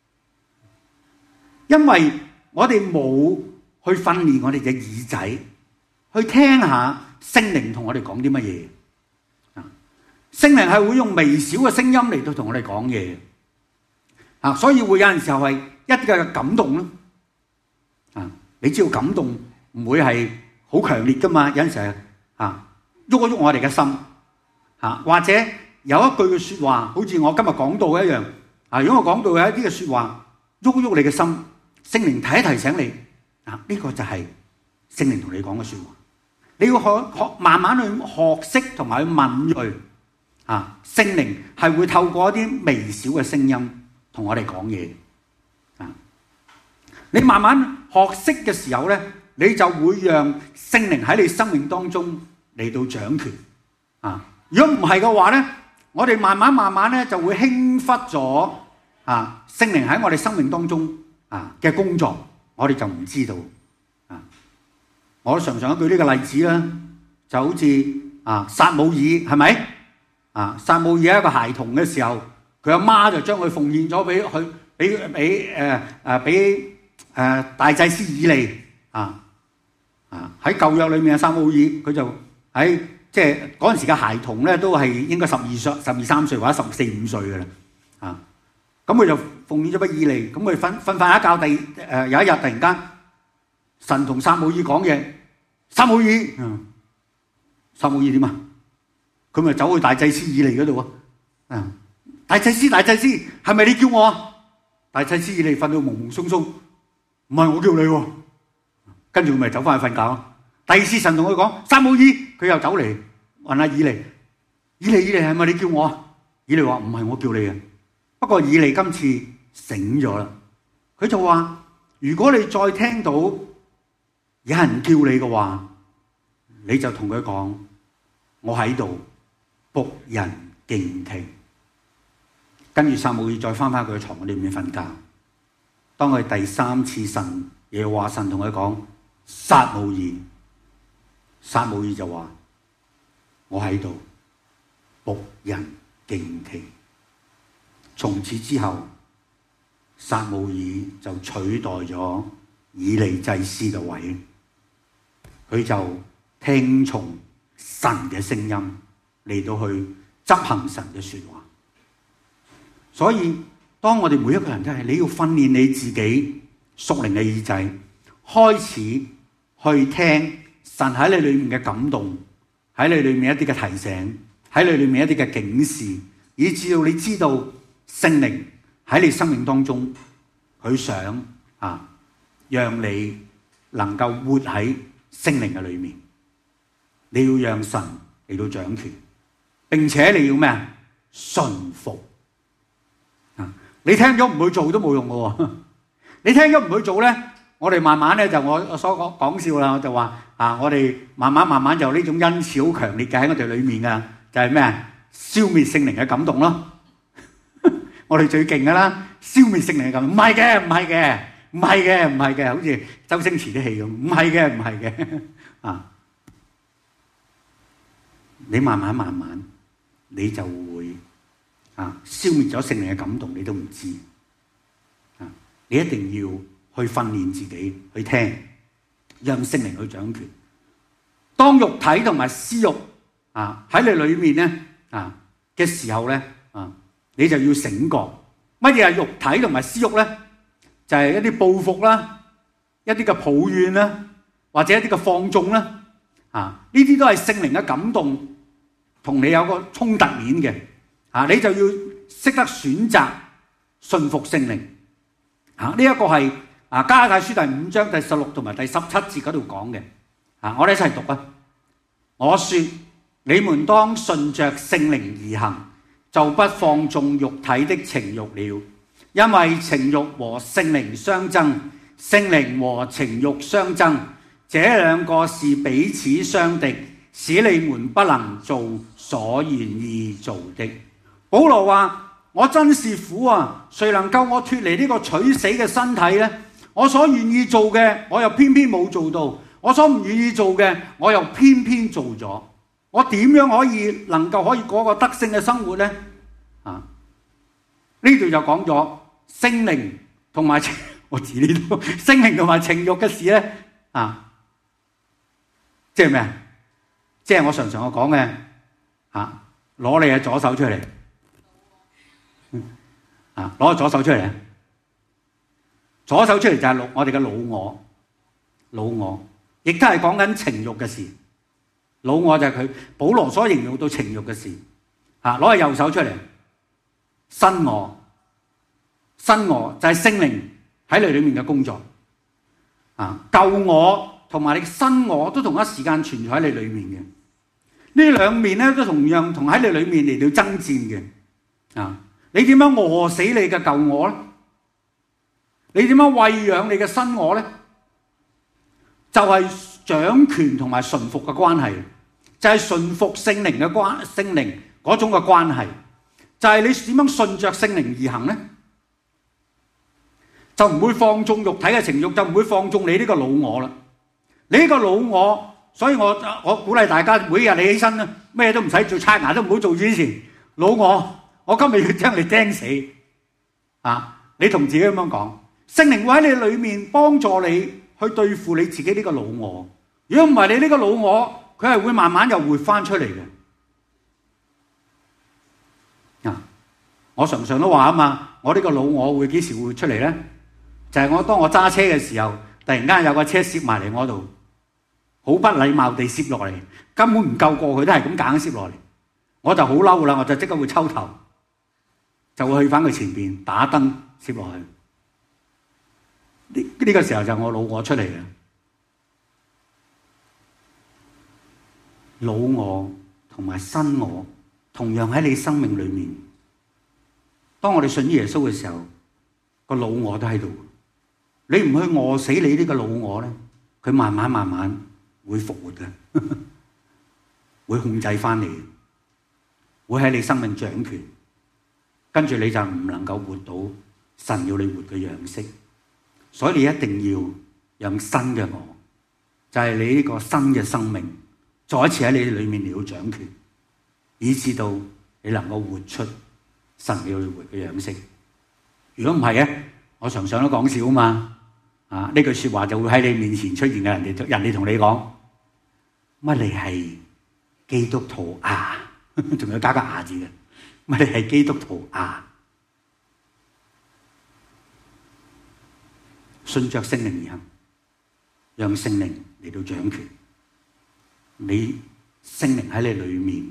因為我哋冇去訓練我哋嘅耳仔，去聽下聖靈同我哋講啲乜嘢。聖靈係會用微小嘅聲音嚟到同我哋講嘢啊，所以會有陣時候係一啲嘅感動咯。啊，你知道感動唔會係好強烈噶嘛？有陣時係啊，喐一喐我哋嘅心啊，或者有一句嘅説話，好似我今日講到一樣啊。如果我講到有一啲嘅説話，喐一喐你嘅心，聖靈提一提醒你啊，呢個就係聖靈同你講嘅説話。你要學學慢慢去學識同埋去敏鋭。啊！聖靈係會透過一啲微小嘅聲音同我哋講嘢啊！你慢慢學識嘅時候咧，你就會讓聖靈喺你生命當中嚟到掌權啊！如果唔係嘅話咧，我哋慢慢慢慢咧就會輕忽咗啊聖靈喺我哋生命當中啊嘅工作，我哋就唔知道啊！我常常舉呢個例子啦，就好似啊撒母耳係咪？啊！撒母耳係一個孩童嘅時候，佢阿媽就將佢奉獻咗俾佢，俾俾誒誒俾誒大祭司以利啊啊！喺舊約裏面嘅撒母耳，佢就喺即係嗰陣時嘅孩童咧，都係應該十二歲、十二三歲或者十四五歲嘅啦啊！咁佢就奉獻咗俾以利，咁佢瞓瞓瞓一覺，第誒、呃、有一日突然間，神同撒母耳講嘢，撒母耳，嗯，撒母耳點啊？佢咪走去大祭司以利嗰度啊！啊，大祭司，大祭司，係咪你叫我啊？大祭司以利瞓到懵懵鬆鬆，唔係我叫你喎。跟住佢咪走翻去瞓覺。第二次神同佢講撒母耳，佢又走嚟問下以利，以利以利係咪你叫我啊？以利話唔係我叫你啊。不過以利今次醒咗啦，佢就話：如果你再聽到有人叫你嘅話，你就同佢講，我喺度。僕人敬聽，跟住撒母耳再翻返佢嘅床裏面瞓覺。當佢第三次神耶和華神同佢講撒母耳，撒母耳就話：我喺度，僕人敬聽。從此之後，撒母耳就取代咗以利祭司嘅位，佢就聽從神嘅聲音。 嚟到去執行神嘅說話。所以當我哋每一個人都係，你要訓練你自己屬靈嘅耳仔，開始去聽神喺你裏面嘅感動，喺你裏面一啲嘅提醒，喺你裏面一啲嘅警示，以至到你知道聖靈喺你生命當中，佢想啊，讓你能夠活喺聖靈嘅裏面。你要讓神嚟到掌權，並且你要咩啊？順服。你聽咗唔去做都冇用嘅喎，你聽咗唔去做咧，我哋慢慢咧就我我所講講笑啦，我就話啊，我哋慢慢慢慢就呢種恩賜好強烈嘅喺我哋裏面嘅，就係咩啊？消滅聖靈嘅感動咯。我哋最勁嘅啦，消滅聖靈嘅感動，唔係嘅，唔係嘅，唔係嘅，唔係嘅，好似周星馳啲戲咁，唔係嘅，唔係嘅啊！你慢慢慢慢，你就會。啊！消滅咗聖靈嘅感動，你都唔知啊！你一定要去訓練自己去聽，讓聖靈去掌權。當肉體同埋私欲啊喺你裏面咧啊嘅時候咧啊，你就要醒覺。乜嘢係肉體同埋私欲咧？就係、是、一啲報復啦，一啲嘅抱怨啦，或者一啲嘅放縱啦啊！呢啲都係聖靈嘅感動，同你有個衝突面嘅。啊！你就要識得選擇順服聖靈。啊！呢、這、一個係啊加拉太書第五章第十六同埋第十七節嗰度講嘅。啊！我哋一齊讀啊！我說你們當順着聖靈而行，就不放縱肉體的情慾了。因為情慾和聖靈相爭，聖靈和情慾相爭，這兩個是彼此相敵，使你們不能做所願意做的。保羅話：我真是苦啊！誰能救我脫離呢個取死嘅身體呢？我所願意做嘅，我又偏偏冇做到；我所唔願意做嘅，我又偏偏做咗。我點樣可以能夠可以過個得勝嘅生活呢？啊！呢度就講咗聖靈同埋我指呢度聖靈同埋情慾嘅事呢。啊！即係咩啊？即係我常常我講嘅啊！攞你嘅左手出嚟。啊！攞個左手出嚟，左手出嚟就係我哋嘅老我，老我亦都係講緊情慾嘅事。老我就係佢保羅所形容到情慾嘅事。啊！攞個右手出嚟，新我，新我就係聖靈喺你裏面嘅工作。啊！舊我同埋你新我都同一時間存在喺你裏面嘅。呢兩面咧都同樣同喺你裏面嚟到爭戰嘅。啊！你點樣餓死你嘅舊我咧？你點樣餵養你嘅新我咧？就係掌權同埋順服嘅關係，就係順服聖靈嘅關聖靈嗰種嘅關係，就係你點樣順着聖靈而行咧？就唔會放縱肉體嘅情慾，就唔會放縱你呢個老我啦。你呢個老我，所以我我鼓勵大家每日你起身啦，咩都唔使做，刷牙都唔好做之前，老我。我今日要將你釘死啊！你同自己咁樣講，聖靈會喺你裏面幫助你去對付你自己呢個老我。如果唔係，你呢個老我，佢係會慢慢又活翻出嚟嘅。啊！我常常都話啊嘛，我呢個老我會幾時會出嚟咧？就係、是、我當我揸車嘅時候，突然間有個車攝埋嚟我度，好不禮貌地攝落嚟，根本唔夠過佢，都係咁硬攝落嚟，我就好嬲啦，我就即刻會抽頭。就會去翻佢前邊打燈攝落去，呢、這、呢個時候就我老我出嚟嘅。老我同埋新我同樣喺你生命裏面。當我哋信耶穌嘅時候，個老我都喺度。你唔去餓死你呢個老我咧，佢慢慢慢慢會復活嘅，會控制翻你，會喺你生命掌權。跟住你就唔能夠活到神要你活嘅樣式，所以你一定要讓新嘅我，就係你呢個新嘅生命，再一次喺你裏面嚟到掌權，以至到你能夠活出神要你活嘅樣式。如果唔係咧，我常常都講笑啊嘛，啊呢句說話就會喺你面前出現嘅，人哋人哋同你講乜你係基督徒啊？ 仲要加個牙字嘅，咪你係基督徒啊！順着聖靈而行，讓聖靈嚟到掌權。你聖靈喺你裏面，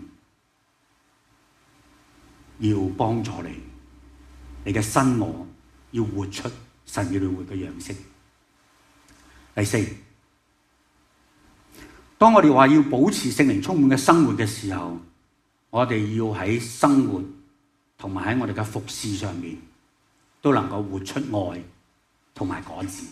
要幫助你，你嘅新我要活出神要你活嘅樣式。第四，當我哋話要保持聖靈充滿嘅生活嘅時候，我哋要喺生活同埋喺我哋嘅服事上面都能夠活出愛同埋果子。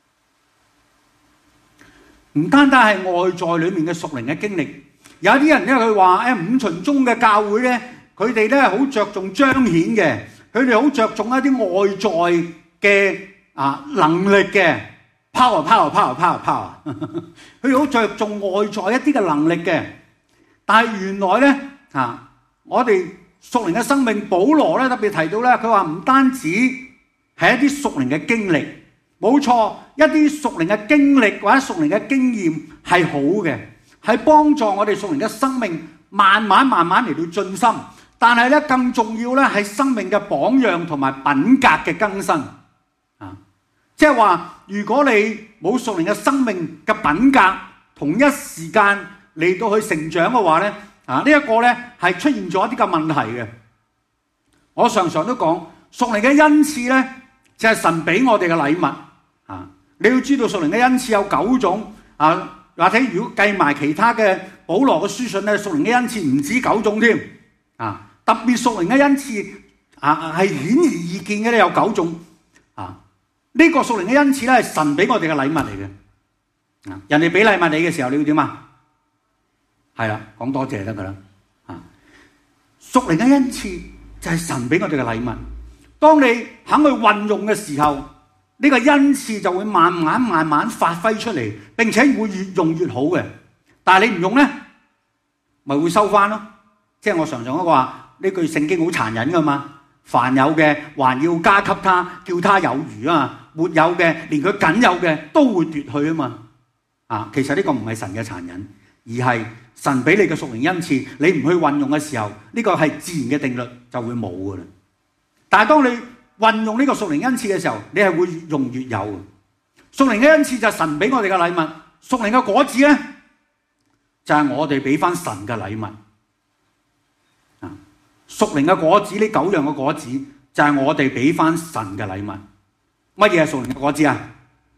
唔單單係外在裏面嘅屬靈嘅經歷，有啲人咧佢話誒五旬宗嘅教會咧，佢哋咧好着重彰顯嘅，佢哋好着重一啲外在嘅啊能力嘅 power power power power power，佢哋好着重外在一啲嘅能力嘅。但係原來咧啊，我哋屬靈嘅生命，保羅咧特別提到咧，佢話唔單止係一啲屬靈嘅經歷。冇錯，一啲屬靈嘅經歷或者屬靈嘅經驗係好嘅，係幫助我哋屬靈嘅生命慢慢慢慢嚟到進深。但係咧，更重要咧係生命嘅榜樣同埋品格嘅更新啊！即係話，如果你冇屬靈嘅生命嘅品格同一時間嚟到去成長嘅話咧，啊呢一個咧係出現咗一啲嘅問題嘅。我常常都講，屬靈嘅恩賜咧就係神俾我哋嘅禮物。啊！你要知道屬靈嘅恩賜有九種啊，或者如果計埋其他嘅保羅嘅書信咧，屬靈嘅恩賜唔止九種添啊！特別屬靈嘅恩賜啊，係顯而易見嘅咧，有九種啊！呢個屬靈嘅恩賜咧係神俾我哋嘅禮物嚟嘅啊！人哋俾禮物你嘅時候，你要點啊？係啦，講多謝得噶啦啊！屬靈嘅恩賜就係神俾我哋嘅禮物，當你肯去運用嘅時候，呢個恩賜就會慢慢慢慢發揮出嚟，並且會越用越好嘅。但係你唔用咧，咪會收翻咯。即係我常常都話呢句聖經好殘忍噶嘛。凡有嘅還要加給他，叫他有餘啊；沒有嘅連佢僅有嘅都會奪去啊嘛。啊，其實呢個唔係神嘅殘忍，而係神俾你嘅屬靈恩賜，你唔去運用嘅時候，呢個係自然嘅定律就會冇噶啦。但係當你運用呢個屬靈恩賜嘅時候，你係會越用越有。屬靈嘅恩賜就係神俾我哋嘅禮物，屬靈嘅果子咧就係我哋俾翻神嘅禮物。啊，屬靈嘅果子呢九樣嘅果子就係我哋俾翻神嘅禮物。乜嘢係屬靈嘅果子啊？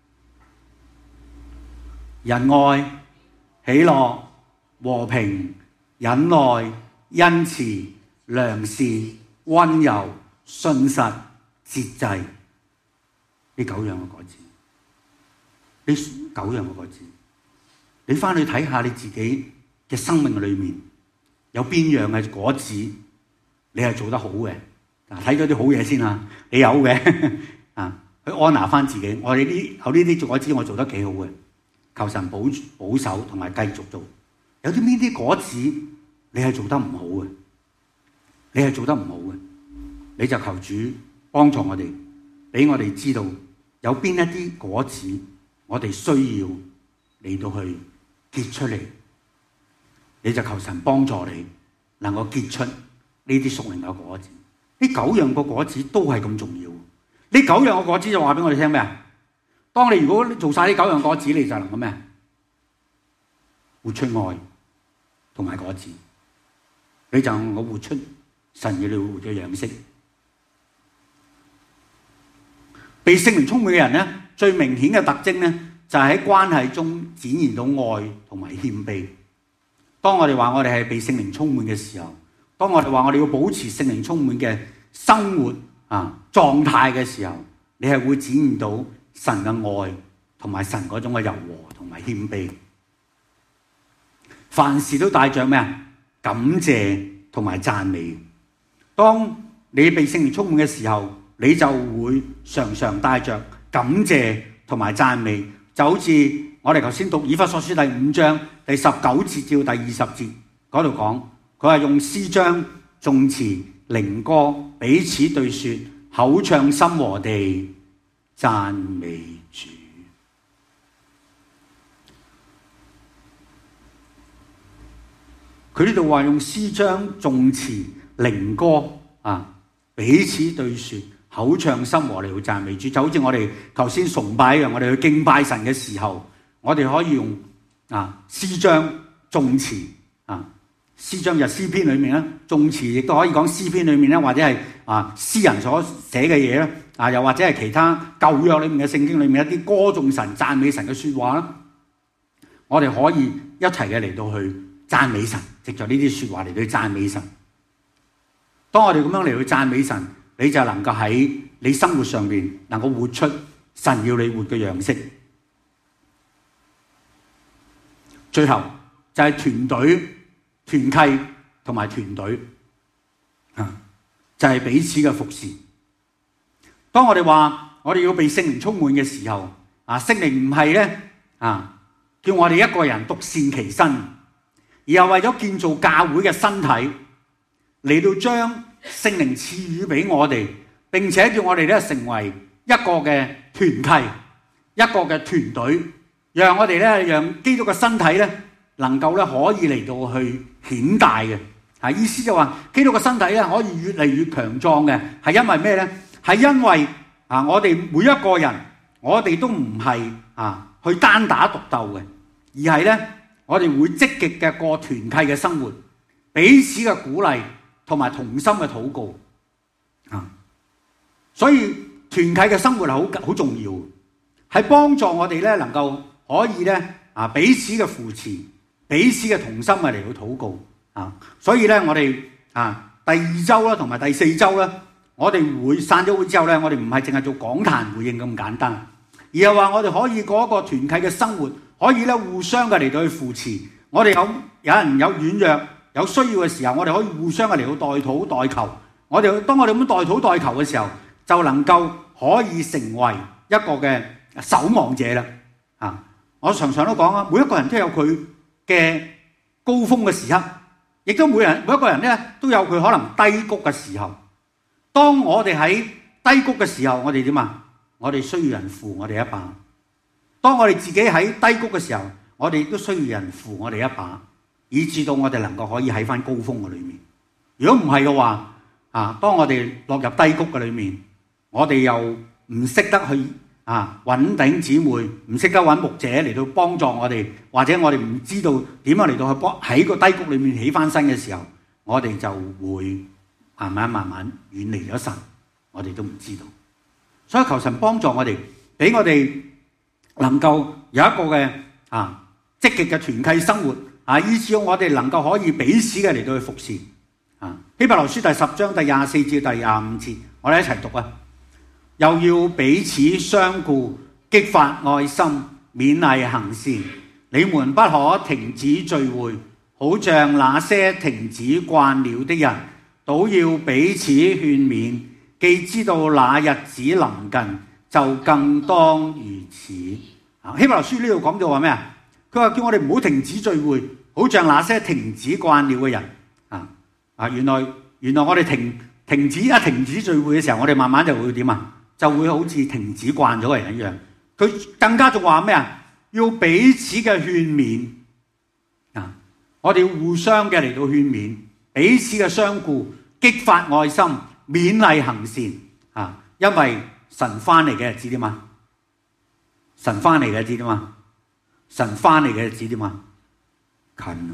仁愛、喜樂、和平、忍耐、恩慈、良善、溫柔、信實、節制，呢九樣嘅果子，呢九樣嘅果子，你翻去睇下你自己嘅生命裏面有邊樣嘅果子你係做得好嘅。嗱，睇咗啲好嘢先啊，你有嘅啊，去安拿翻自己。我哋呢有呢啲果子我做得幾好嘅，求神保保守同埋繼續做。有啲邊啲果子你係做得唔好嘅，你係做得唔好嘅，你就求主幫助我哋，俾我哋知道有邊一啲果子我哋需要嚟到去結出嚟，你就求神幫助你能夠結出呢啲屬靈嘅果子。呢九樣個果子都係咁重要。呢九樣個果子就話俾我哋聽咩啊？當你如果做晒呢九樣果子，你就能夠咩？活出愛同埋果子，你就能夠活出神要你活嘅樣式。被聖靈充滿嘅人咧，最明顯嘅特徵咧，就係喺關係中展現到愛同埋謙卑。當我哋話我哋係被聖靈充滿嘅時候，當我哋話我哋要保持聖靈充滿嘅生活啊狀態嘅時候，你係會展現到神嘅愛同埋神嗰種嘅柔和同埋謙卑。凡事都帶着咩啊？感謝同埋讚美。當你被聖靈充滿嘅時候，你就會常常帶着感謝同埋讚美。就好似我哋頭先讀以弗所書第五章第十九節至到第二十節嗰度講，佢係用詩章、頌詞、靈歌彼此對說，口唱心和地讚美主。佢佢呢度話用詩章、頌詞、靈歌啊，彼此對説，口唱心和嚟到讚美主，就好似我哋頭先崇拜一樣，我哋去敬拜神嘅時候，我哋可以用啊詩章、頌詞啊。詩章就詩篇裏面啦，頌詞亦都可以講詩篇裏面啦，或者係啊詩人所寫嘅嘢啦，啊又或者係其他舊約裏面嘅聖經裏面一啲歌頌神、讚美神嘅説話啦，我哋可以一齊嘅嚟到去讚美神，藉著呢啲説話嚟到去讚美神。當我哋咁樣嚟到讚美神，你就能夠喺你生活上邊能夠活出神要你活嘅樣式。最後就係團隊。團契同埋團隊啊，就係彼此嘅服侍。當我哋話我哋要被聖靈充滿嘅時候，啊，聖靈唔係咧啊，叫我哋一個人獨善其身，而係為咗建造教會嘅身體，嚟到將聖靈賜予俾我哋，並且叫我哋咧成為一個嘅團契，一個嘅團隊，讓我哋咧，讓基督嘅身體咧，能夠咧可以嚟到去顯大嘅，啊意思就話基督嘅身體咧可以越嚟越強壯嘅，係因為咩咧？係因為啊，我哋每一個人，我哋都唔係啊去單打獨鬥嘅，而係咧我哋會積極嘅過團契嘅生活，彼此嘅鼓勵同埋同心嘅禱告啊。所以團契嘅生活係好好重要，係幫助我哋咧能夠可以咧啊彼此嘅扶持。彼此嘅同心啊嚟到禱告啊，所以咧我哋啊第二周啦同埋第四周啦，我哋會散咗會之後咧，我哋唔係淨係做講壇回應咁簡單，而係話我哋可以過一個團契嘅生活，可以咧互相嘅嚟到去扶持。我哋有有人有軟弱有需要嘅時候，我哋可以互相嘅嚟到代禱代求。我哋當我哋咁代禱代求嘅時候，就能夠可以成為一個嘅守望者啦。啊，我常常都講啊，每一個人都有佢嘅高峰嘅時刻，亦都每人每一個人咧都有佢可能低谷嘅時候。當我哋喺低谷嘅時候，我哋點啊？我哋需要人扶我哋一把。當我哋自己喺低谷嘅時候，我哋都需要人扶我哋一把，以至到我哋能夠可以喺翻高峰嘅裏面。如果唔係嘅話，啊，當我哋落入低谷嘅裏面，我哋又唔識得去啊，揾頂姊妹，唔識得揾牧者嚟到幫助我哋，或者我哋唔知道點樣嚟到去幫喺個低谷裏面起翻身嘅時候，我哋就會慢慢慢慢遠離咗神，我哋都唔知道。所以求神幫助我哋，俾我哋能夠有一個嘅啊積極嘅團契生活啊，以至我哋能夠可以彼此嘅嚟到去服侍啊。希伯來書第十章第廿四至第廿五節，我哋一齊讀啊！又要彼此相顧，激發愛心，勉勵行善。你們不可停止聚會，好像那些停止慣了的人，倒要彼此勸勉。既知道那日子臨近，就更當如此。希伯來書呢度講到話咩啊？佢話叫我哋唔好停止聚會，好像那些停止慣了嘅人。啊啊！原來原來我哋停停止一停止聚會嘅時候，我哋慢慢就會點啊？就會好似停止慣咗嘅人一樣。佢更加仲話咩啊？要彼此嘅勸勉啊！我哋要互相嘅嚟到勸勉，彼此嘅相顧，激發愛心，勉勵行善啊！因為神翻嚟嘅日子點啊？神翻嚟嘅日子點啊？神翻嚟嘅日子點啊？近啊！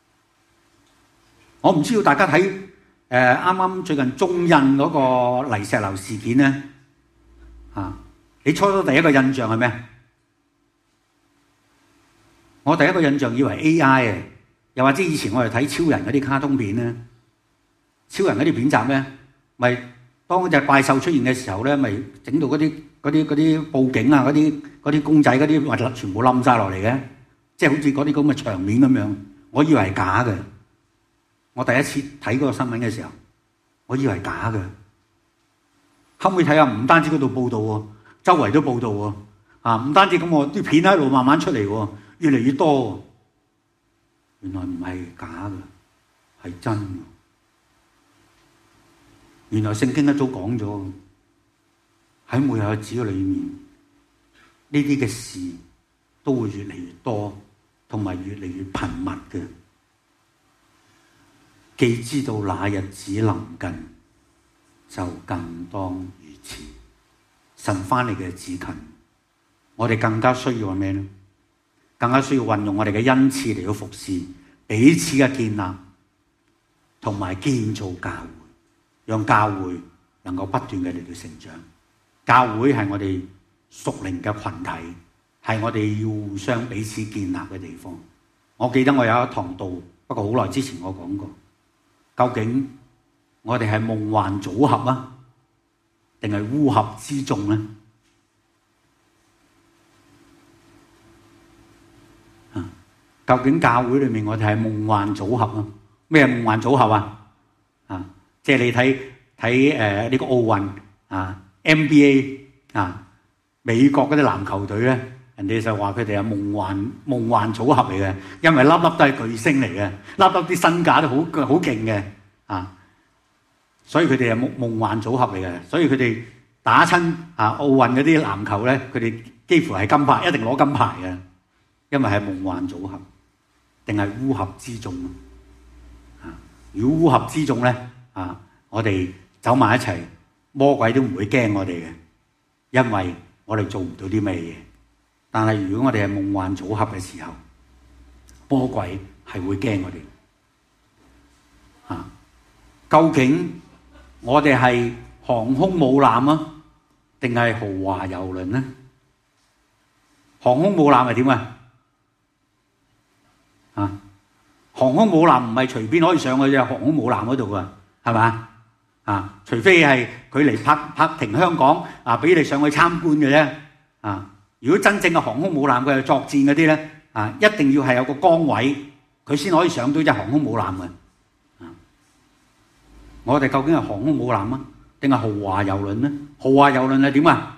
我唔知道大家睇誒啱啱最近中印嗰個泥石流事件咧。啊！你初初第一個印象係咩？我第一個印象以為 A I 啊，又或者以前我哋睇超人嗰啲卡通片咧，超人嗰啲片集咧，咪當嗰隻怪獸出現嘅時候咧，咪整到嗰啲嗰啲嗰啲佈景啊，嗰啲嗰啲公仔嗰啲物全部冧晒落嚟嘅，即係好似嗰啲咁嘅場面咁樣。我以為係假嘅。我第一次睇嗰個新聞嘅時候，我以為係假嘅。後尾睇下，唔單止嗰度報道喎，周圍都報道喎，啊，唔單止咁，我啲片喺度慢慢出嚟喎，越嚟越多。原來唔係假嘅，係真嘅。原來聖經一早講咗，喺末日日子嘅裏面，呢啲嘅事都會越嚟越多，同埋越嚟越頻密嘅。 既知道那日子臨近，就更當如此。神翻嚟嘅日子近，我哋更加需要係咩呢？更加需要運用我哋嘅恩賜嚟到服侍，彼此嘅建立同埋建造教會，讓教會能夠不斷嘅嚟到成長。教會係我哋屬靈嘅群體，係我哋要互相彼此建立嘅地方。我記得我有一堂道，不過好耐之前我講過，究竟我哋係夢幻組合啊，定係烏合之眾呢？究竟教會裏面我哋係夢幻組合啊？咩夢幻組合啊？啊，即係你睇睇誒呢個奧運啊 ，N B A 啊，美國嗰啲籃球隊咧，人哋就話佢哋係夢幻夢幻組合嚟嘅，因為粒粒都係巨星嚟嘅，粒粒啲身價都好好勁嘅啊，所以佢哋係夢夢幻組合嚟嘅，所以佢哋打親啊奧運嗰啲籃球咧，佢哋幾乎係金牌，一定攞金牌嘅，因為係夢幻組合。定係烏合之眾啊！如果烏合之眾咧啊，我哋走埋一齊，魔鬼都唔會驚我哋嘅，因為我哋做唔到啲咩嘢。但係如果我哋係夢幻組合嘅時候，魔鬼係會驚我哋啊！究竟我哋係航空母艦啊，定係豪華遊輪呢？航空母艦係點啊？啊！航空母艦唔係隨便可以上去嘅航空母艦嗰度噶，係嘛？啊，除非係佢嚟泊泊停香港啊，俾你上去參觀嘅啫。啊，如果真正嘅航空母艦佢係作戰嗰啲咧，啊，一定要係有個崗位，佢先可以上到隻航空母艦嘅。啊，我哋究竟係航空母艦啊，定係豪華遊輪咧？豪華遊輪係點啊？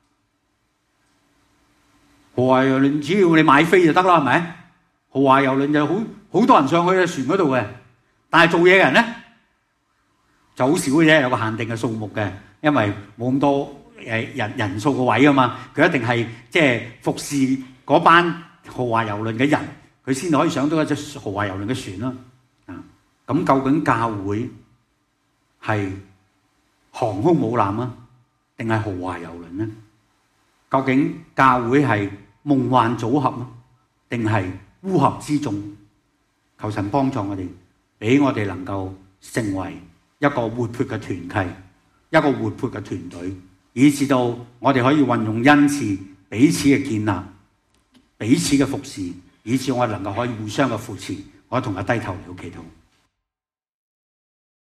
豪華遊輪只要你買飛就得啦，係咪？豪華遊輪就好好多人上去嘅船嗰度嘅，但係做嘢嘅人咧就好少嘅啫，有個限定嘅數目嘅，因為冇咁多誒人人數個位啊嘛，佢一定係即係服侍嗰班豪華遊輪嘅人，佢先可以上到一隻豪華遊輪嘅船咯。啊，咁究竟教會係航空母艦啊，定係豪華遊輪咧？究竟教會係夢幻組合啊，定係烏合之眾？求神幫助我哋，俾我哋能夠成為一個活潑嘅團契，一個活潑嘅團隊，以至到我哋可以運用恩賜，彼此嘅建立，彼此嘅服侍，以至我哋能夠可以互相嘅扶持。我同佢低頭嚟到祈禱。